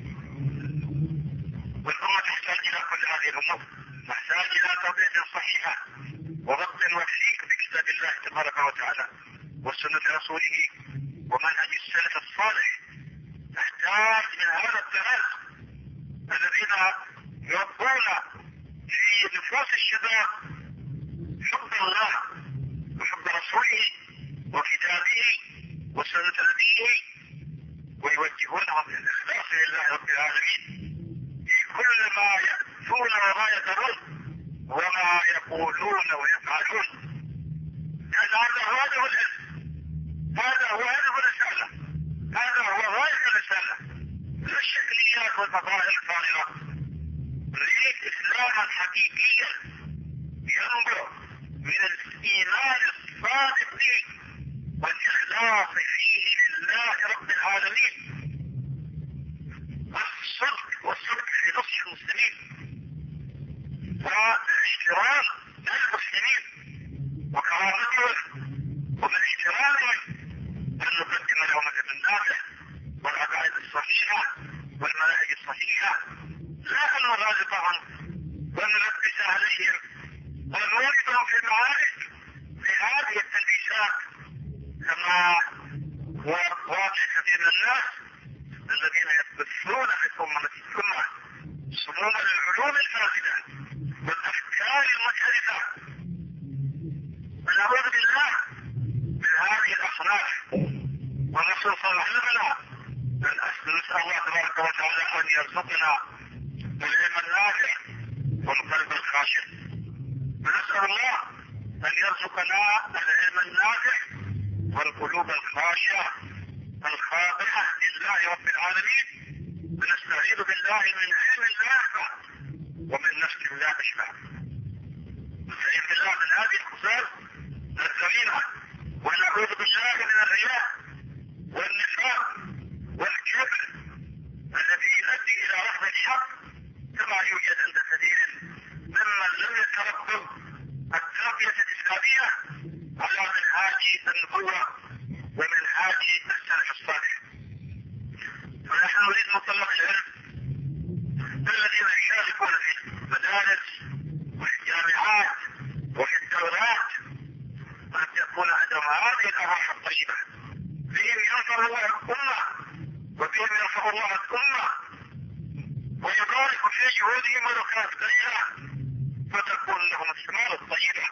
والأمة تحتاج إلى كل هذه الأمور، تحتاج إلى تربية صحيحة وضبط وتحقيق بكتاب الله تبارك وتعالى وسنة رسوله ومنهج السلف الصالح. تحتاج من هذا الدرس الذين يربون في نفوس الشباب حب الله وحب رسوله وكتابه وسنة نبيه، ويوجهونهم للإخلاص لله رب العالمين في كل ما يأتون وما يدرون وما يقولون ويفعلون. هذا هو هدف العلم، هذا هو هدف الرسالة، هذا هو غاية الرسالة، لا الشكليات والمظاهر الفارغة. نريد إسلاما حقيقيا ينبع من الإيمان الصادق به والإخلاص فيه لله رب العالمين، والصدق والصدق في نصح المسلمين واحترام المسلمين وكرامتهم ومن احترامهم أن نقدم لهم العلم النافع والعقائد الصحيحة والمناهج الصحيحة، لا أن نغالطهم ونلبس عليهم ونوردهم في المعارك بهذه التلبيسات كما هو واقع كثير من الناس الذين يبثون في الأمة السنة سموم العلوم الفاسدة والأفكار المنحرفة. ونعوذ بالله من هذه الأصناف، ونسأل صاحبنا نسأل الله تبارك وتعالى أن يرزقنا العلم النافع والقلب الخاشع، ونسأل الله أن يرزقنا العلم النافع والقلوب الخاشعة الخاضعة لله رب العالمين، ونستعيذ بالله من علم لا ينفع ومن نفس لا تشبع. نستعيذ بالله من هذه الخصال الذميمة، ونعوذ بالله من الرياء والنفاق والكبر الذي يؤدي إلى رفض الحق، كما يوجد عند كثير ممن لم يتربوا التربية الإسلامية على منهاج النبوة ومنهاج السلف الصالح. فنحن نريد مطلق العلم الذين يشاركون في المدارس وفي الجامعات وفي الدورات أن يكون عندهم هذه الأرواح الطيبة، بهم ينصر الله الأمة وبهم يرفع الأمة ويبارك في جهودهم ولو كانت قليلة فتكون لهم الثمار الطيبة،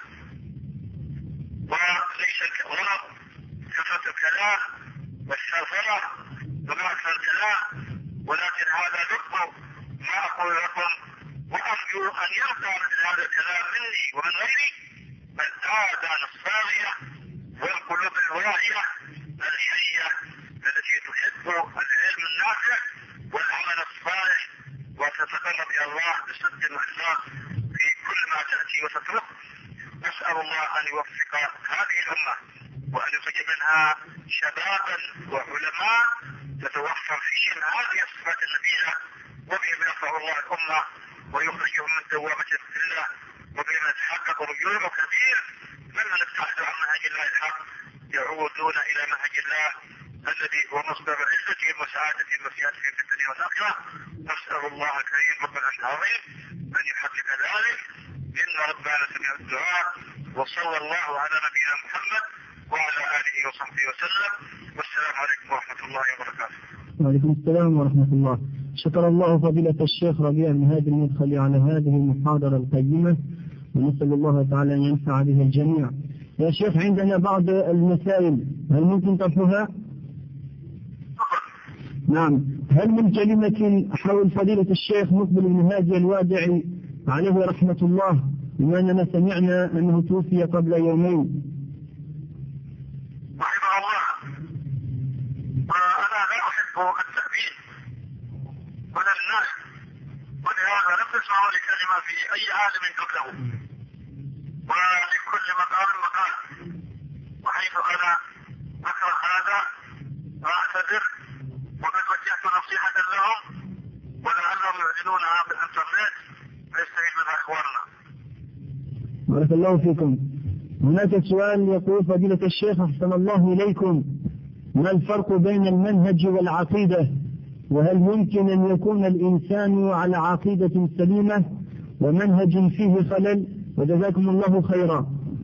وليس الغرض كثرة الكلام والسرفرة ومعرفة الكلام، ولكن هذا لب ما أقول لكم، وأرجو أن يرجع هذا الكلام مني ومن غيري الآذان الصاغية والقلوب الواعية الحية التي تحب العلم النافع والعمل الصالح وتتقرب إلى الله بصدق وإخلاص في كل ما تأتي وتترك. أسأل الله أن يوفق هذه الأمة وأن يخرج منها شبابا وعلماء تتوفر فيهم هذه الصفات النبيلة، وبهم يرفع الله الأمة ويخرجهم من دوامة الذلة، وبهم يتحقق رجوع كبير ممن ابتعدوا عن منهج الله الحق يعودون إلى منهج الله الذي هو مصدر عزتهم وسعادتهم وسيادتهم في الدنيا والآخرة. نسأل الله الكريم رب العرش العظيم أن يحقق ذلك، إن ربنا سميع الدعاء. وصلى الله على نبينا محمد وعلى آله وصحبه وسلم، والسلام عليكم ورحمة الله وبركاته. وعليكم السلام ورحمة الله. شكر الله فضيلة الشيخ ربيع من هذا المدخل على هذه المحاضرة القيمة، ونسأل الله تعالى أن ينفع بها الجميع. يا شيخ عندنا بعض المسائل، هل ممكن طرحها؟ نعم. هل من كلمة حول فضيلة الشيخ مقبل بن هادي الوادعي عليه رحمة الله، بما أننا سمعنا أنه توفي قبل يومين؟ رحمه الله. وأنا لا أحب التأبيد ولا الناس، ولهذا لم تسمعوا لكلمة في أي عالم قبله، ولكل مقام مقال، وحيث أنا أكره هذا وأعتذر، وقد وجهت نصيحة لهم ولعلهم يعلنونها بالإنترنت فيستفيد منها إخواننا. بارك الله فيكم. هناك سؤال يقول فضيلة الشيخ أحسن الله إليكم، ما الفرق بين المنهج والعقيدة؟ وهل ممكن أن يكون الإنسان على عقيدة سليمة ومنهج فيه خلل؟ وجزاكم الله خيرا.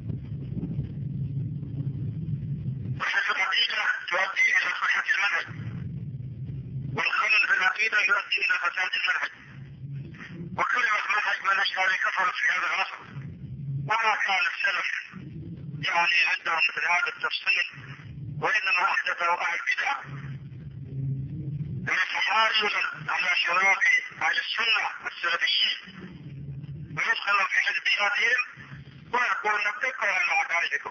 صحة العقيدة تؤدي إلى صحة المنهج، والخلل في العقيدة يؤدي إلى فساد المنهج. وكلمة منهج منهج هذه كثرت في هذا العصر، وما كان السلف يعني عندهم مثل هذا التفصيل، وإنما أحدثه أهل البدع يتحايلا على شباب أهل السنة السلفيين ويدخلوا في حزبياتهم ويقول ابتقوا على عقائدكم،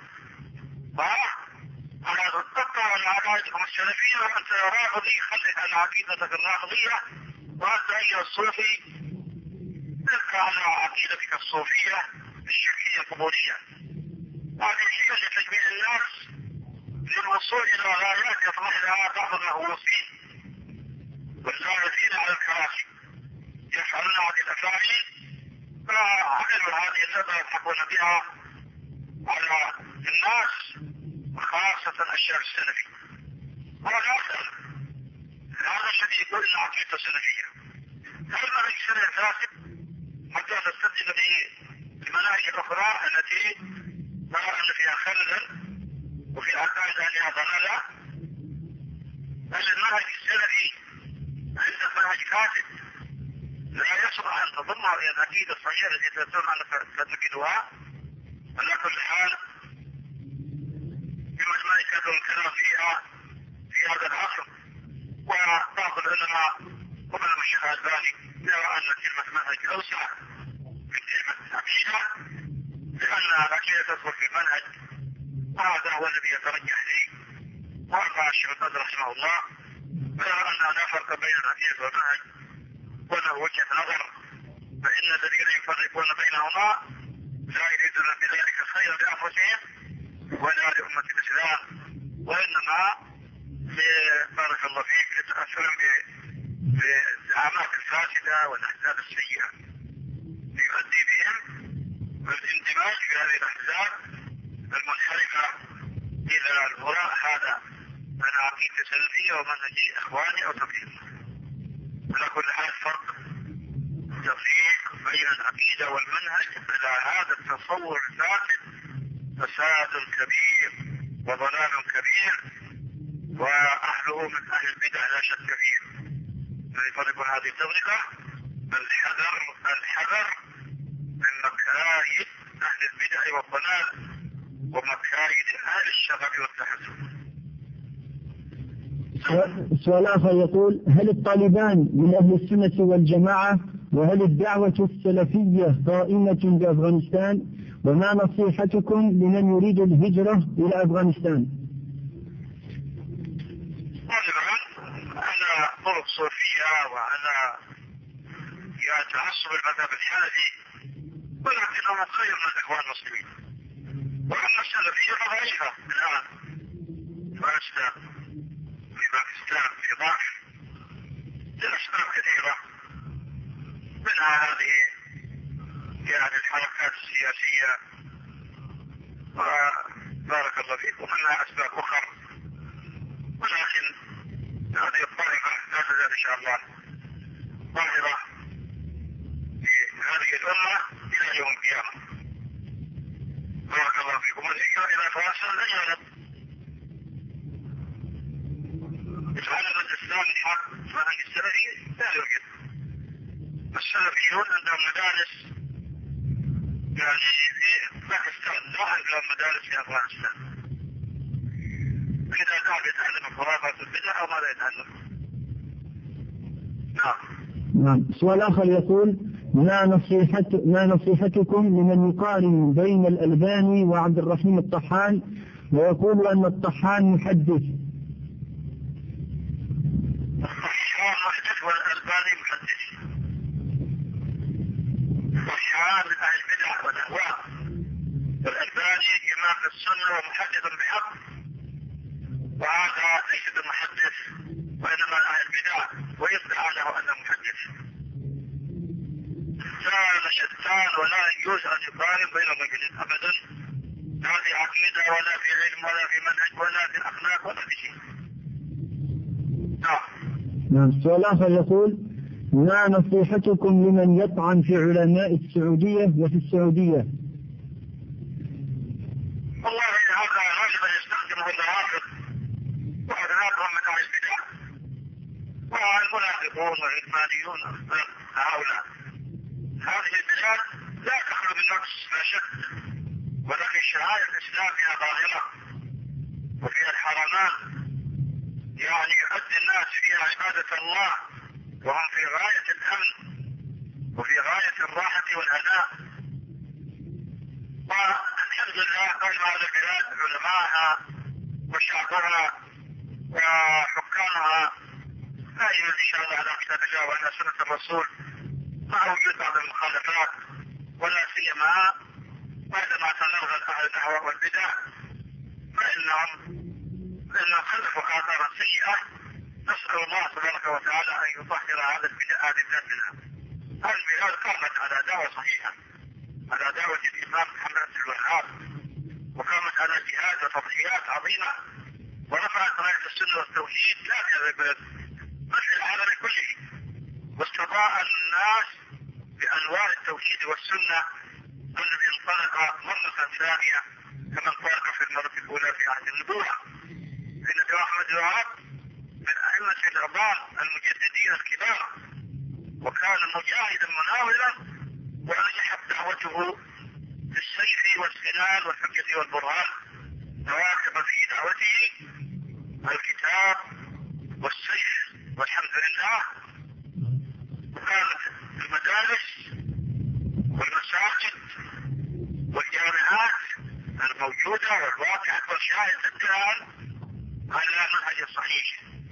على ابتقوا على عقائدكم السلفية، وأنت رافضي خليك على عقيدتك الرافضية، وأنت أيها الصوفي تبقى على عقيدتك الصوفية الشركية القبورية. هذه هي لتجميل الناس للوصول إلى غايات يطمح لها بعض المهووسين والزاهدين على الكراسي، يفعلون هذه الأفعال فعملوا هذه اللعبة يضحكون بها على الناس وخاصة الشعب السلفي. وأنا أسأل هذا الذي يقول إن عقيدة سلفية، هل منهج سلفي فاسد حتى تستبدل به المناهج الأخرى التي نرى أن فيها خللا وفي عقائد أهلها ضلالة؟ هل المنهج السلفي عندك منهج فاسد لا يصلح أن تضمها إلى العقيدة الصحيحة التي تتم أن تتكدها؟ على كل حال بمجمع كثر الكلام فيها في هذا العصر، وبعض العلماء ومن الشيخ الألباني يرى أن كلمة منهج أوسع من كلمة عقيدة، لأن العقيدة تدخل في المنهج، وهذا هو الذي يترجح لي. وأرفع الشيخ بدر رحمه الله ويرى أن لا فرق بين العقيدة والمنهج، وله وجهة نظر، فإن الذين يفرقون بينهما لا يريدون بذلك خير لأنفسهم ولا لأمة الإسلام، وإنما بارك الله فيك لتأثرهم بالزعامات الفاسدة والأحزاب السيئة ليؤدي بهم الاندماج في هذه الأحزاب المنحرفة إلى الوراء هذا من عقيدة سلفية ومنهج إخواني أو تبليغ. على كل حال فرق تفريق بين العقيدة والمنهج على هذا التصور الفاسد فساد كبير وضلال كبير، وأهله من أهل البدع لا شك فيه. يفرقون هذه التفرقة. الحذر الحذر من مكايد أهل البدع والضلال ومكايد أهل الشغب والتحزب. سؤال آخر يقول: هل الطالبان من أهل السنة والجماعة؟ وهل الدعوة السلفية قائمة بأفغانستان؟ وما نصيحتكم لمن يريد الهجرة إلى أفغانستان؟ طالبا على طرق صوفية وعلى تعصب المذهب الحنفي، ولكنهم خير من الإخوان المسلمين. وأما السلفية ضعيفة الآن في أفغانستان، في باكستان، في ضعف لأسباب كثيرة، منها هذه يعني الحركات السياسية وبارك الله فيكم، ومنها أسباب أخرى، ولكن هذه الطائفة لا تزال إن شاء الله ظاهرة في هذه الأمة إلى يوم القيامة. بارك الله فيكم. الهجرة إلى أفغانستان لا يعلم يتعلم الإسلام الحق فهل السلفي لا يوجد. السلفيون عندهم مدارس يعني في باكستان، لا عندهم مدارس في أفغانستان. إذا كان يتعلم خرافات البدع أو ماذا يتعلم؟ نعم. نعم. سؤال آخر يقول: ما نصيحت ما نصيحتكم لمن يقارن بين الألباني وعبد الرحيم الطحان ويقول أن الطحان محدث؟ الطحان محدث والألباني محدث. الطحان من أهل البدع والأهواء، والألباني إمام السنة ومحدث بحق، وهذا ليس بمحدث وإنما أهل البدع ويدعى له أنه محدث. شتان شتان ولا يجوز أن يقارن بين الرجلين أبدا، لا في عقيدة ولا في علم ولا في منهج ولا في أخلاق ولا في شيء. نعم. نعم. سؤال آخر يقول: ما نصيحتكم لمن يطعن في علماء السعودية وفي السعودية؟ والله هذا غالبا يستخدمه النوافذ وأذهابهم من أهل البدع والمنافقون والعلمانيون هؤلاء. هذه البلاد لا تخلو من نقص لا شك، ولكن شعائر الإسلام فيها ظاهرة وفيها الحرمان، يعني يؤدي الناس فيها عبادة الله وهم في غاية الأمن وفي غاية الراحة والهناء. والحمد لله قائم على البلاد علماءها وشعبها وحكامها قائمين إن شاء الله على كتاب الله وعلى سنة الرسول، مع وجود بعض المخالفات، ولا سيما بعدما تغرغل أهل الأهواء والبدع فإنهم فإنهم خلفوا آثارا سيئة. نسأل الله تبارك وتعالى أن يطهر هذا البلاد منها. هذه البلاد قامت على دعوة صحيحة، على دعوة الإمام محمد بن الوهاب، وقامت على جهاد وتضحيات عظيمة، ورفعت راية السنة والتوحيد لا في البلد بل في العالم كله، واستطاع الناس بأنواع التوحيد والسنة أن ينطلق مرة ثانية كما انطلق في المرة الأولى في عهد النبوة. إن أحمد الوهاب من أئمة العظام المجددين الكبار، وكان مجاهدا مناولا، ونجحت دعوته بالسيف والسنان والحجة والبرهان، تواكب في دعوته الكتاب والسيف والحمد لله. وكانت المدارس والمساجد والجامعات الموجودة والواقع والشاهد الآن على منهج الصحيح،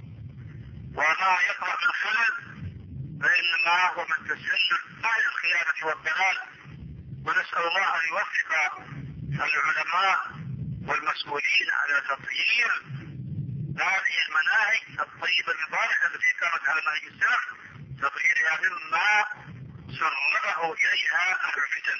وما يقرأ من خلل فإنما هو من تسلل أهل الخيانة والضلال. ونسأل الله أن يوفق العلماء والمسؤولين على تطهير هذه المناهج الطيبة المباركة التي كانت على منهج السلف، تطهيرها مما سربه إليها أهل الفتن.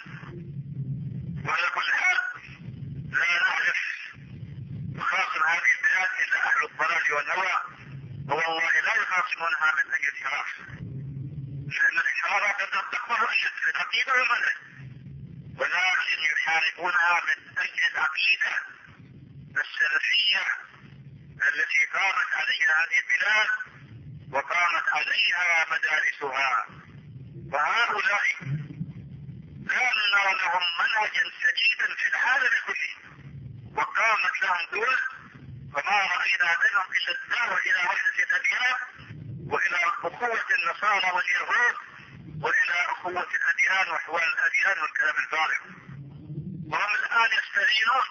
وعلى كل حال لا نعرف مخاصم هذه البلاد إلا أهل الضلال والهوى، والله لا يخاصمونها من أي انحراف، لأن الانحرافات قد تقبل أشد في العقيدة والمنهج، ولكن يحاربونها من أجل العقيدة السلفية التي قامت عليها هذه البلاد وقامت عليها مدارسها. وهؤلاء كان لهم منهجا سديدا في العالم كله، وقامت لهم دول، فما رأينا منهم إلا الدعوة إلى وحدة الأديان وإلى أخوة النصارى واليهود وإلى أخوة الأديان وحوال الأديان والكلام الفارغ. وهم الآن يستدينون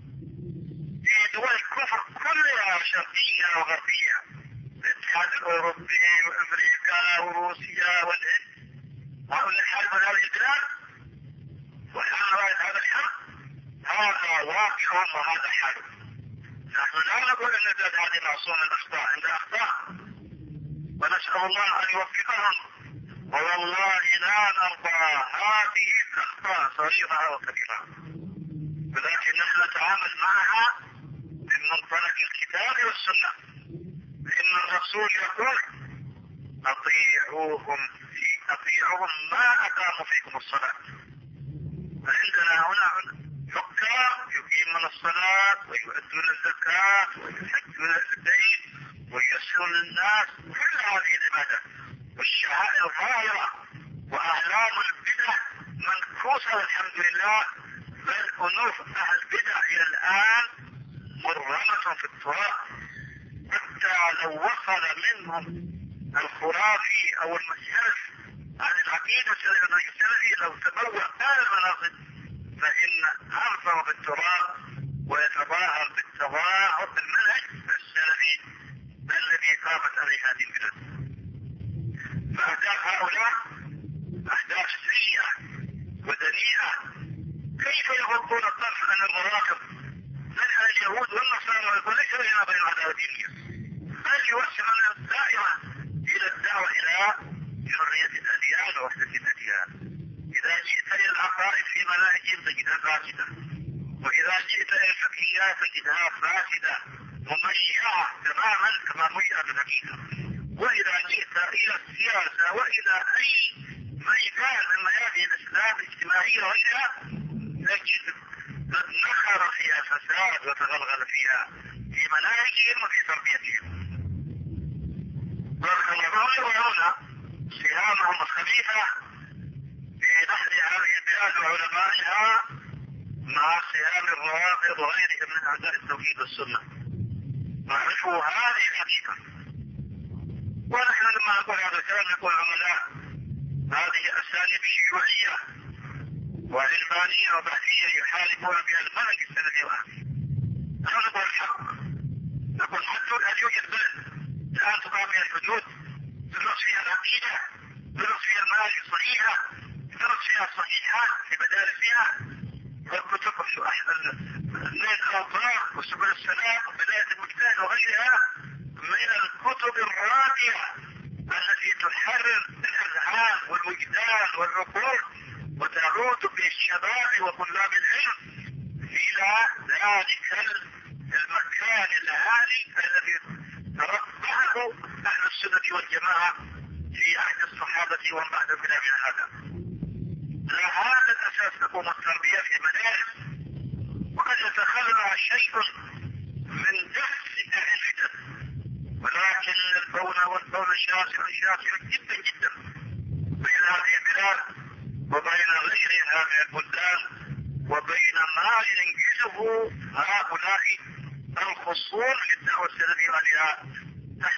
في دول الكفر كلها شرقية وغربية، الاتحاد الأوروبي وأمريكا وروسيا والهند، وهم الحال من هذه البلاد والآن رأيت هذا الحق. هذا واقعهم وهذا حالهم. نحن لا نقول أن البلاد هذه معصومة من الأخطاء، عندها أخطاء، ونسأل الله أن يوفقهم، والله لا نرضى هذه الأخطاء صغيرة أو كبيرة، ولكن نحن نتعامل معها من منطلق الكتاب والسنة. إن الرسول يقول أطيعوهم في أطيعوهم ما أقاموا فيكم الصلاة. فعندنا هنا حكام يقيمون الصلاة ويؤدون الزكاة ويحجون البيت ويسرون الناس، كل هذه العبادات والشعائر ظاهرة، وأعلام البدع منكوسة والحمد لله، بل أنوف أهل البدع إلى الآن مرمة في التراب. حتى لو وصل منهم الخرافي أو المسحف عن العقيدة السلفية لو تبوأ آل المناصب فإن أنفه بالتراب ويتظاهر بالتظاهر بالمنهج السلفي الذي قامت عليه هذه البلاد. فأهداف هؤلاء أهداف سيئة ودنيئة. كيف يغضون الطرف عن الرواتب؟ منها اليهود والنصارى وليس بيننا بين عداوة دينية، بل يوسعون الدائرة إلى الدعوة إلى حرية الأديان ووحدة الأديان. إذا جئت إلى العقائد في مناهج تجدها فاسدة، وإذا جئت إلى الفقهيات تجدها فاسدة مميعة تماما كما ميعت الحقيقة. وإذا جئت إلى السياسة وإلى أي ميدان من ميادين الإسلام الاجتماعية وغيرها تجد قد نخر فيها فساد وتغلغل فيها في مناهجهم وفي تربيتهم. ويضعون هنا سهامهم الخبيثة في نحر هذه البلاد وعلمائها مع سهام الروافض وغيرهم من أعداء التوحيد والسنة. نعرفوا هذه الحقيقة، ونحن لما نقول هذا الكلام نقول عملاء هذه أساليب شيوعية وعلمانية وبحثية يحاربون بها المنهج السلفي وأهله. نحن نقول الحق، نقول حدود هل يوجد بلد الآن تقام فيها الحدود، تدرس فيها العقيدة، تدرس فيها المناهج الصحيحة، تدرس فيها الصحيحات في مدارسها والكتب من الأوطار وسبل السلام وبداية المجتهد وغيرها من الكتب الراقية التي تحرر الأذهان والوجدان والعقول وتعود بالشباب وطلاب العلم إلى ذلك المكان العالي الذي تربحه أهل السنة والجماعة في عهد الصحابة ومن بعد كلامنا هذا. على هذا الأساس تقوم التربية في المدارس، وقد يتخلى شيء من دفع أهل الفتن، ولكن البون والبون شاسع شاسع جدا جدا بين هذه البلاد وبين غيرها من البلدان، وبين ما ينجزه هؤلاء الخصوم للدعوة السلفية عليها تحت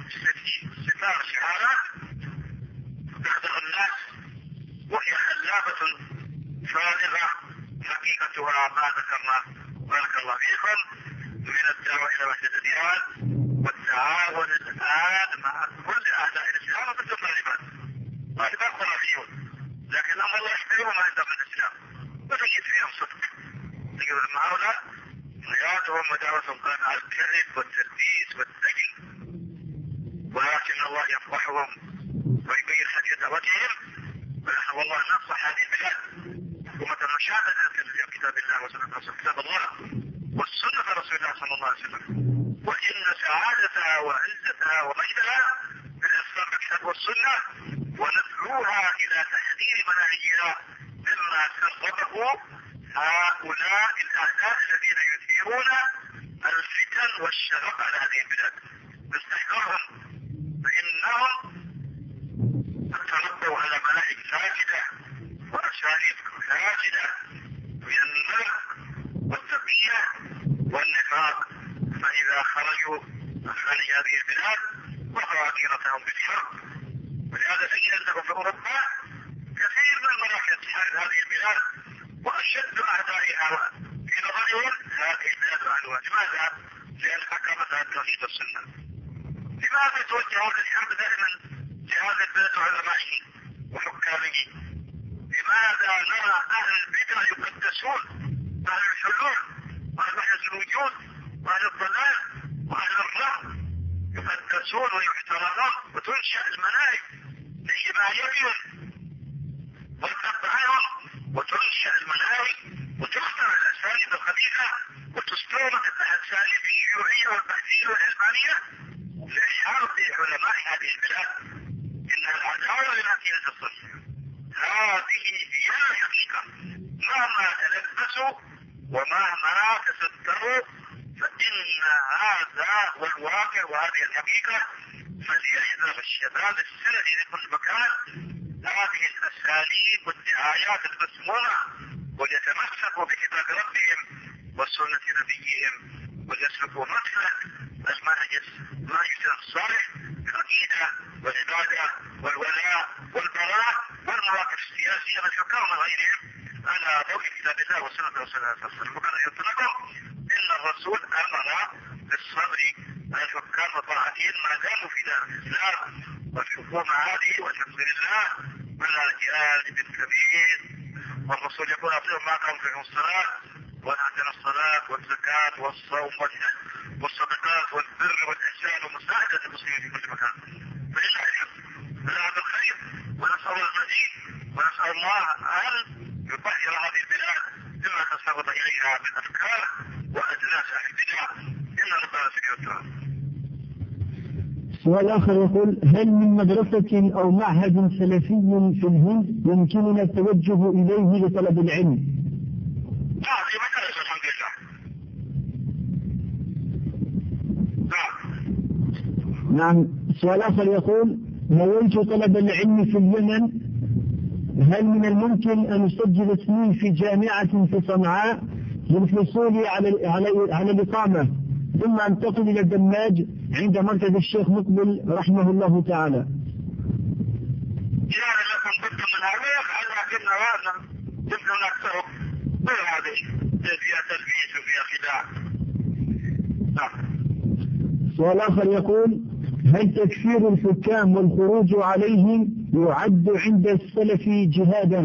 ستار شعارات تخدع الناس، وهي خلابة فارغة حقيقتها ما ذكرنا. بارك الله فيكم من الدعوة إلى وحدة الأديان والتعاون الآن مع كل أعداء الإسلام وضد الطالبان. طالبان خرافيون، لكن أمر الله يحترموا ما عندهم من الإسلام وتجد فيهم صدق. تجد مع هؤلاء حياتهم ودعوتهم كانت على الكذب والتلبيس والدجل، ولكن الله يفضحهم ويبين حق دعوتهم. ونحن والله ننصح هذه البلاد حكومة المشاهدة في كتاب الله وسنة كتاب الله والسنة رسول الله صلى الله عليه وسلم، وإن سعادتها وعزتها ومجدها بالإسلام بالكتاب والسنة، وندعوها إلى تحذير مناهجها مما سربه هؤلاء الأعداء الذين يثيرون الفتن والشغب على هذه البلاد. نستحقرهم فإنهم تربوا على مناهج فاسدة وأساليب فاسدة من الملك والتقية والنفاق، فإذا خرجوا خارج هذه البلاد وقعوا ديرتهم بالحرب. ولهذا تجد أنه في أوروبا كثير من المراكز تحارب هذه البلاد، وأشد أعدائها في نظرهم هذه البلاد وأهلها. لماذا؟ لأن حكمتها التوحيد والسنة. لماذا توجهون للحرب دائما لهذه البلاد وعلمائه وحكامه؟ لماذا نرى أهل البدع يقدسون، أهل الحلول وأهل وحدة الوجود وأهل الضلال وأهل الرفض يقدسون ويحترمون، وتنشأ المناهج لحمايتهم وتتبعهم، وتنشأ المناهج وتخترع الأساليب الخبيثة وتستورد الأساليب الشيوعية والبحثية والعلمانية لحرب علماء هذه البلاد. إنها العداوة التي لا تصل. هذه هي الحقيقة، مهما تلبسوا ومهما تستروا فإن هذا هو الواقع وهذه الحقيقة. فليحذر الشباب السلفي في كل مكان هذه الأساليب والدعايات المسمومة، وليتمسكوا بكتاب ربهم وسنة نبيهم، وليسلكوا مسلك المنهج الصالح في العقيدة والعبادة والولاء والبراء والمواقف السياسية والحكام وغيرهم على ضوء كتاب الله وسنة رسول الله صلى الله عليه وسلم. وكان يطلقوا إن الرسول أمر بالصبر على الحكام وطاعتهم ما داموا في دار الإسلام، والحكومة هذه والحمد لله على جانب الكبير. والرسول يقول أطيعوا ما قام فيهم الصلاة ونعتنا الصلاة والزكاة والصوم والصدقات والبر والإحسان ومساعدة المسلمين في كل مكان. فلله الحمد لله بالخير، ونسأل المزيد، ونسأل الله أن يطهر هذه البلاد مما تسرب إليها من أفكار وأجناس أهل البدع. إن ربنا سبحانه وتعالى. سؤال آخر يقول: هل من مدرسة أو معهد سلفي في الهند يمكننا التوجه إليه لطلب العلم؟ نعم، في مدرسة الحمد لله. نعم. نعم. سؤال آخر يقول: نويت طلب العلم في اليمن، هل من الممكن أن أسجل اسمي في جامعة في صنعاء للحصول على على على الإقامة، ثم أنتقل إلى الدماج عند مركز الشيخ مقبل رحمه الله تعالى؟ يعني لكم بد من هذا لكن هذا يمكن أن أكثره غير هذه فيها تلبيس وفيها خداع. نعم. سؤال آخر يقول: هل تكفير الحكام والخروج عليهم يعد عند السلف جهادا؟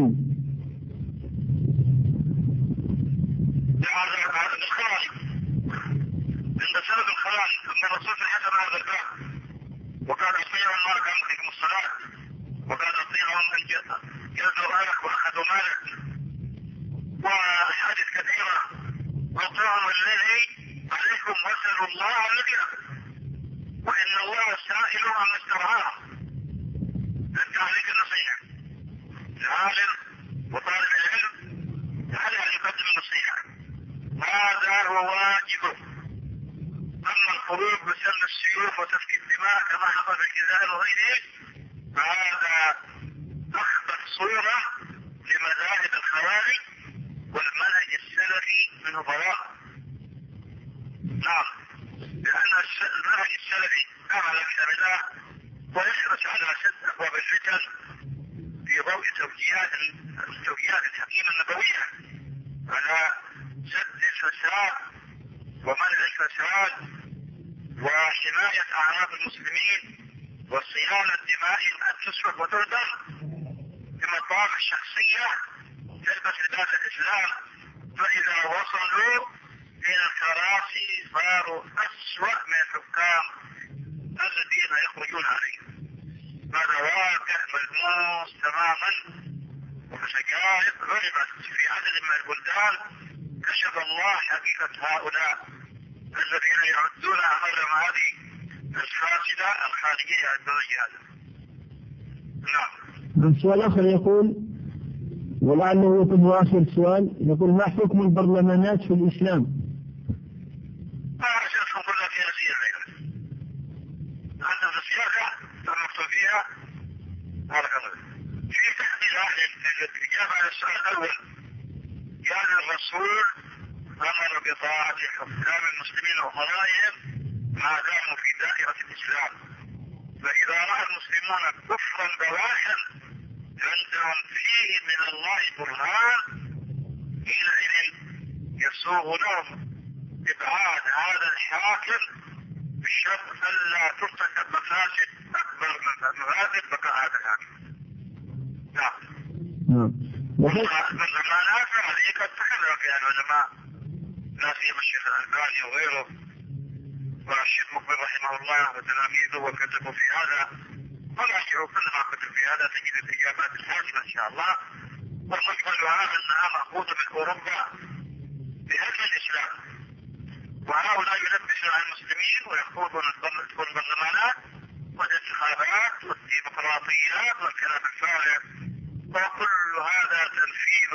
هذا الخراج عند سلف الخراج. أما الرسول في حسن هذا الباب وقال أطيعوا الله كأمركم الصلاة، وقال أطيعوا من جلدوا مالك وأخذوا مالك، وحادث كثيرة وطاعوا الذي عليكم وسلوا الله الذي وإن الله سائل عن استرعاه. أنت عليك النصيحة، العالم وطالب العلم على أن يقدم النصيحة، هذا هو واجبه. أما الخروج بسن السيوف وتفكيك الدماء كما حصل في الجزائر وغيره فهذا أخبث صورة لمذاهب الخوارج والمنهج السلفي من براء. نعم، لأن المنهج السلفي أعلى كتاب الله ويحرص على سد أبواب الفتن في ضوء توجيهات التوجيهات الحكيمة النبوية على سد الفساد ومنع الفساد وحماية أعراض المسلمين وصيانة دمائهم أن تسفك وتهدر بمطابع الشخصية تلبس لباس الإسلام. فإذا وصلوا إلى الكراسي صاروا أسوأ من الحكام الذين يخرجون عليهم. هذا واقع ملموس تماما، ومشاكل غربت في عدد من البلدان. كشف الله حقيقة هؤلاء الذين يعدون أمرهم هذه الفاسدة الخارجية عن هذا. نعم. السؤال آخر يقول، ولعله يكون آخر سؤال، يقول: ما حكم البرلمانات في الإسلام؟ ما أعرف كلها سياسية غيرها. أنت في السياسة هذا السؤال الأول. كان الرسول أمر بطاعة حكام المسلمين وقضائهم ما داموا في دائرة الإسلام، فإذا رأى المسلمون كفرا بواحا عندهم فيه من الله برهان حينئذ يسوغ لهم إبعاد هذا الحاكم بشرط ألا ترتكب مفاسد أكبر من مفاسد بقاء هذا الحاكم. نعم. نعم. والزمانات هذه قد تكرر فيها العلماء، لا سيما الشيخ الألباني وغيره والشيخ مقبل رحمه الله وتلاميذه وكتبوا في هذا، وراجعوا كل ما كتب في هذا تجد الإجابات الحاسمة إن شاء الله. ومشكلها أنها مأخوذة من أوروبا بهدم الإسلام، وهؤلاء يلبسون على المسلمين ويخوضون البرلمانات والانتخابات والديمقراطيات والكلام الفارغ، وكل هذا تنفيذ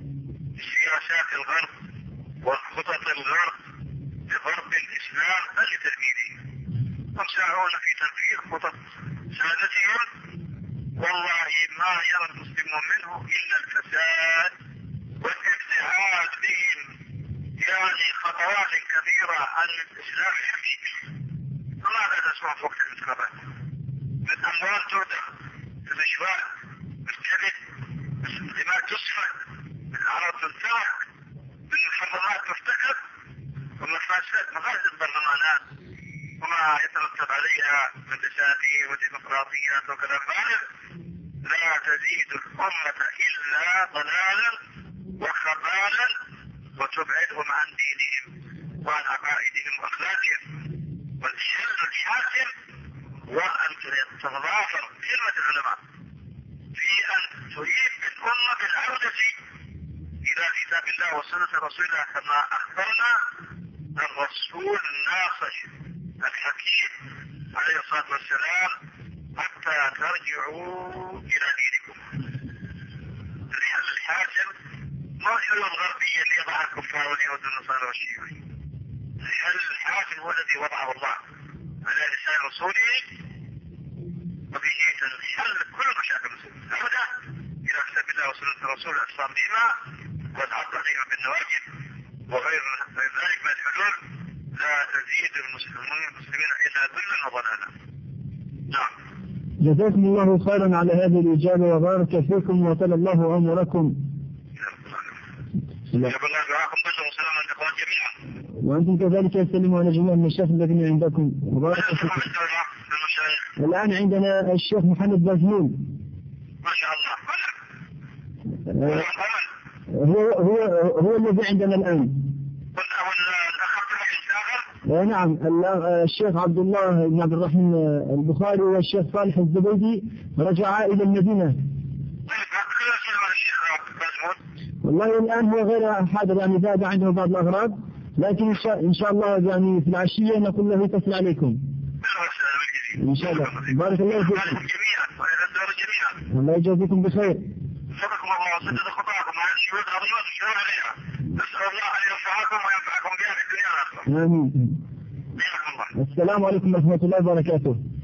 سياسات الغرب وخطط الغرب لضرب الإسلام لتدميره، هم ساعون في تنفيذ خطط سادتهم. والله ما يرى المسلمون منه إلا الفساد والابتعاد بهم يعني خطوات كثيرة عن الإسلام الحقيقي. فماذا تسمع في وقت الانتخابات؟ من أموال تودع، من الإشباع، من الكذب، من الدماء تسفك، من الأعراض تنتهك، من الحرمات ترتكب، ومفاسد مفاسد البرلمانات وما يترتب عليها من دساتير وديمقراطيات وكلام فارغ لا تزيد الأمة إلا ضلالا وخبالا وتبعدهم عن دينهم وعن عقائدهم وأخلاقهم. والحل الحاكم وأن تتضافر كلمة العلماء في أن تعيد الأمة بالعودة إلى كتاب الله وسنة رسوله كما أخبرنا الرسول الناصح الحكيم عليه الصلاة والسلام حتى ترجعوا إلى دينكم. الحل الحاكم ما الحلول الغربية اللي يضعها الكفار واليهود والنصارى والشيوعي. الحل الحاكم هو الذي وضعه الله على لسان رسوله، وبه تنحل كل مشاكل المسلمين. العودة إلى كتاب الله وسنة الرسول الأسلام بهما والعض عليهم بالنواجذ وغير ذلك من الحلول لا تزيد المسلمين المسلمين إلا ذلا وضلالا. نعم. جزاكم الله خيرا على هذه الإجابة وبارك فيكم وطال الله عمركم. جزاكم الله دعاءكم بشر وسلام على الإخوان جميعا. وأنتم كذلك يسلموا على جميع المشايخ الذين عندكم وبارك فيكم. الآن عندنا الشيخ محمد بازمون. ما شاء الله. هو هو هو الذي عندنا الآن. نعم الشيخ عبد الله بن عبد الرحمن البخاري والشيخ صالح الزبيدي رجعا إلى المدينة. والله الآن هو غير حاضر يعني ذهب عنده بعض الأغراض، لكن إن شاء الله يعني في العشية نقول له يتصل عليكم إن شاء الله. بارك الله فيكم. الله يجازيكم بخير. حفظكم الله وسدد خطاكم على الشهود عظيمة الشهور عليها. نسأل الله أن ينفعكم وينفعكم بها في الدنيا والآخرة. آمين. السلام عليكم ورحمة الله وبركاته.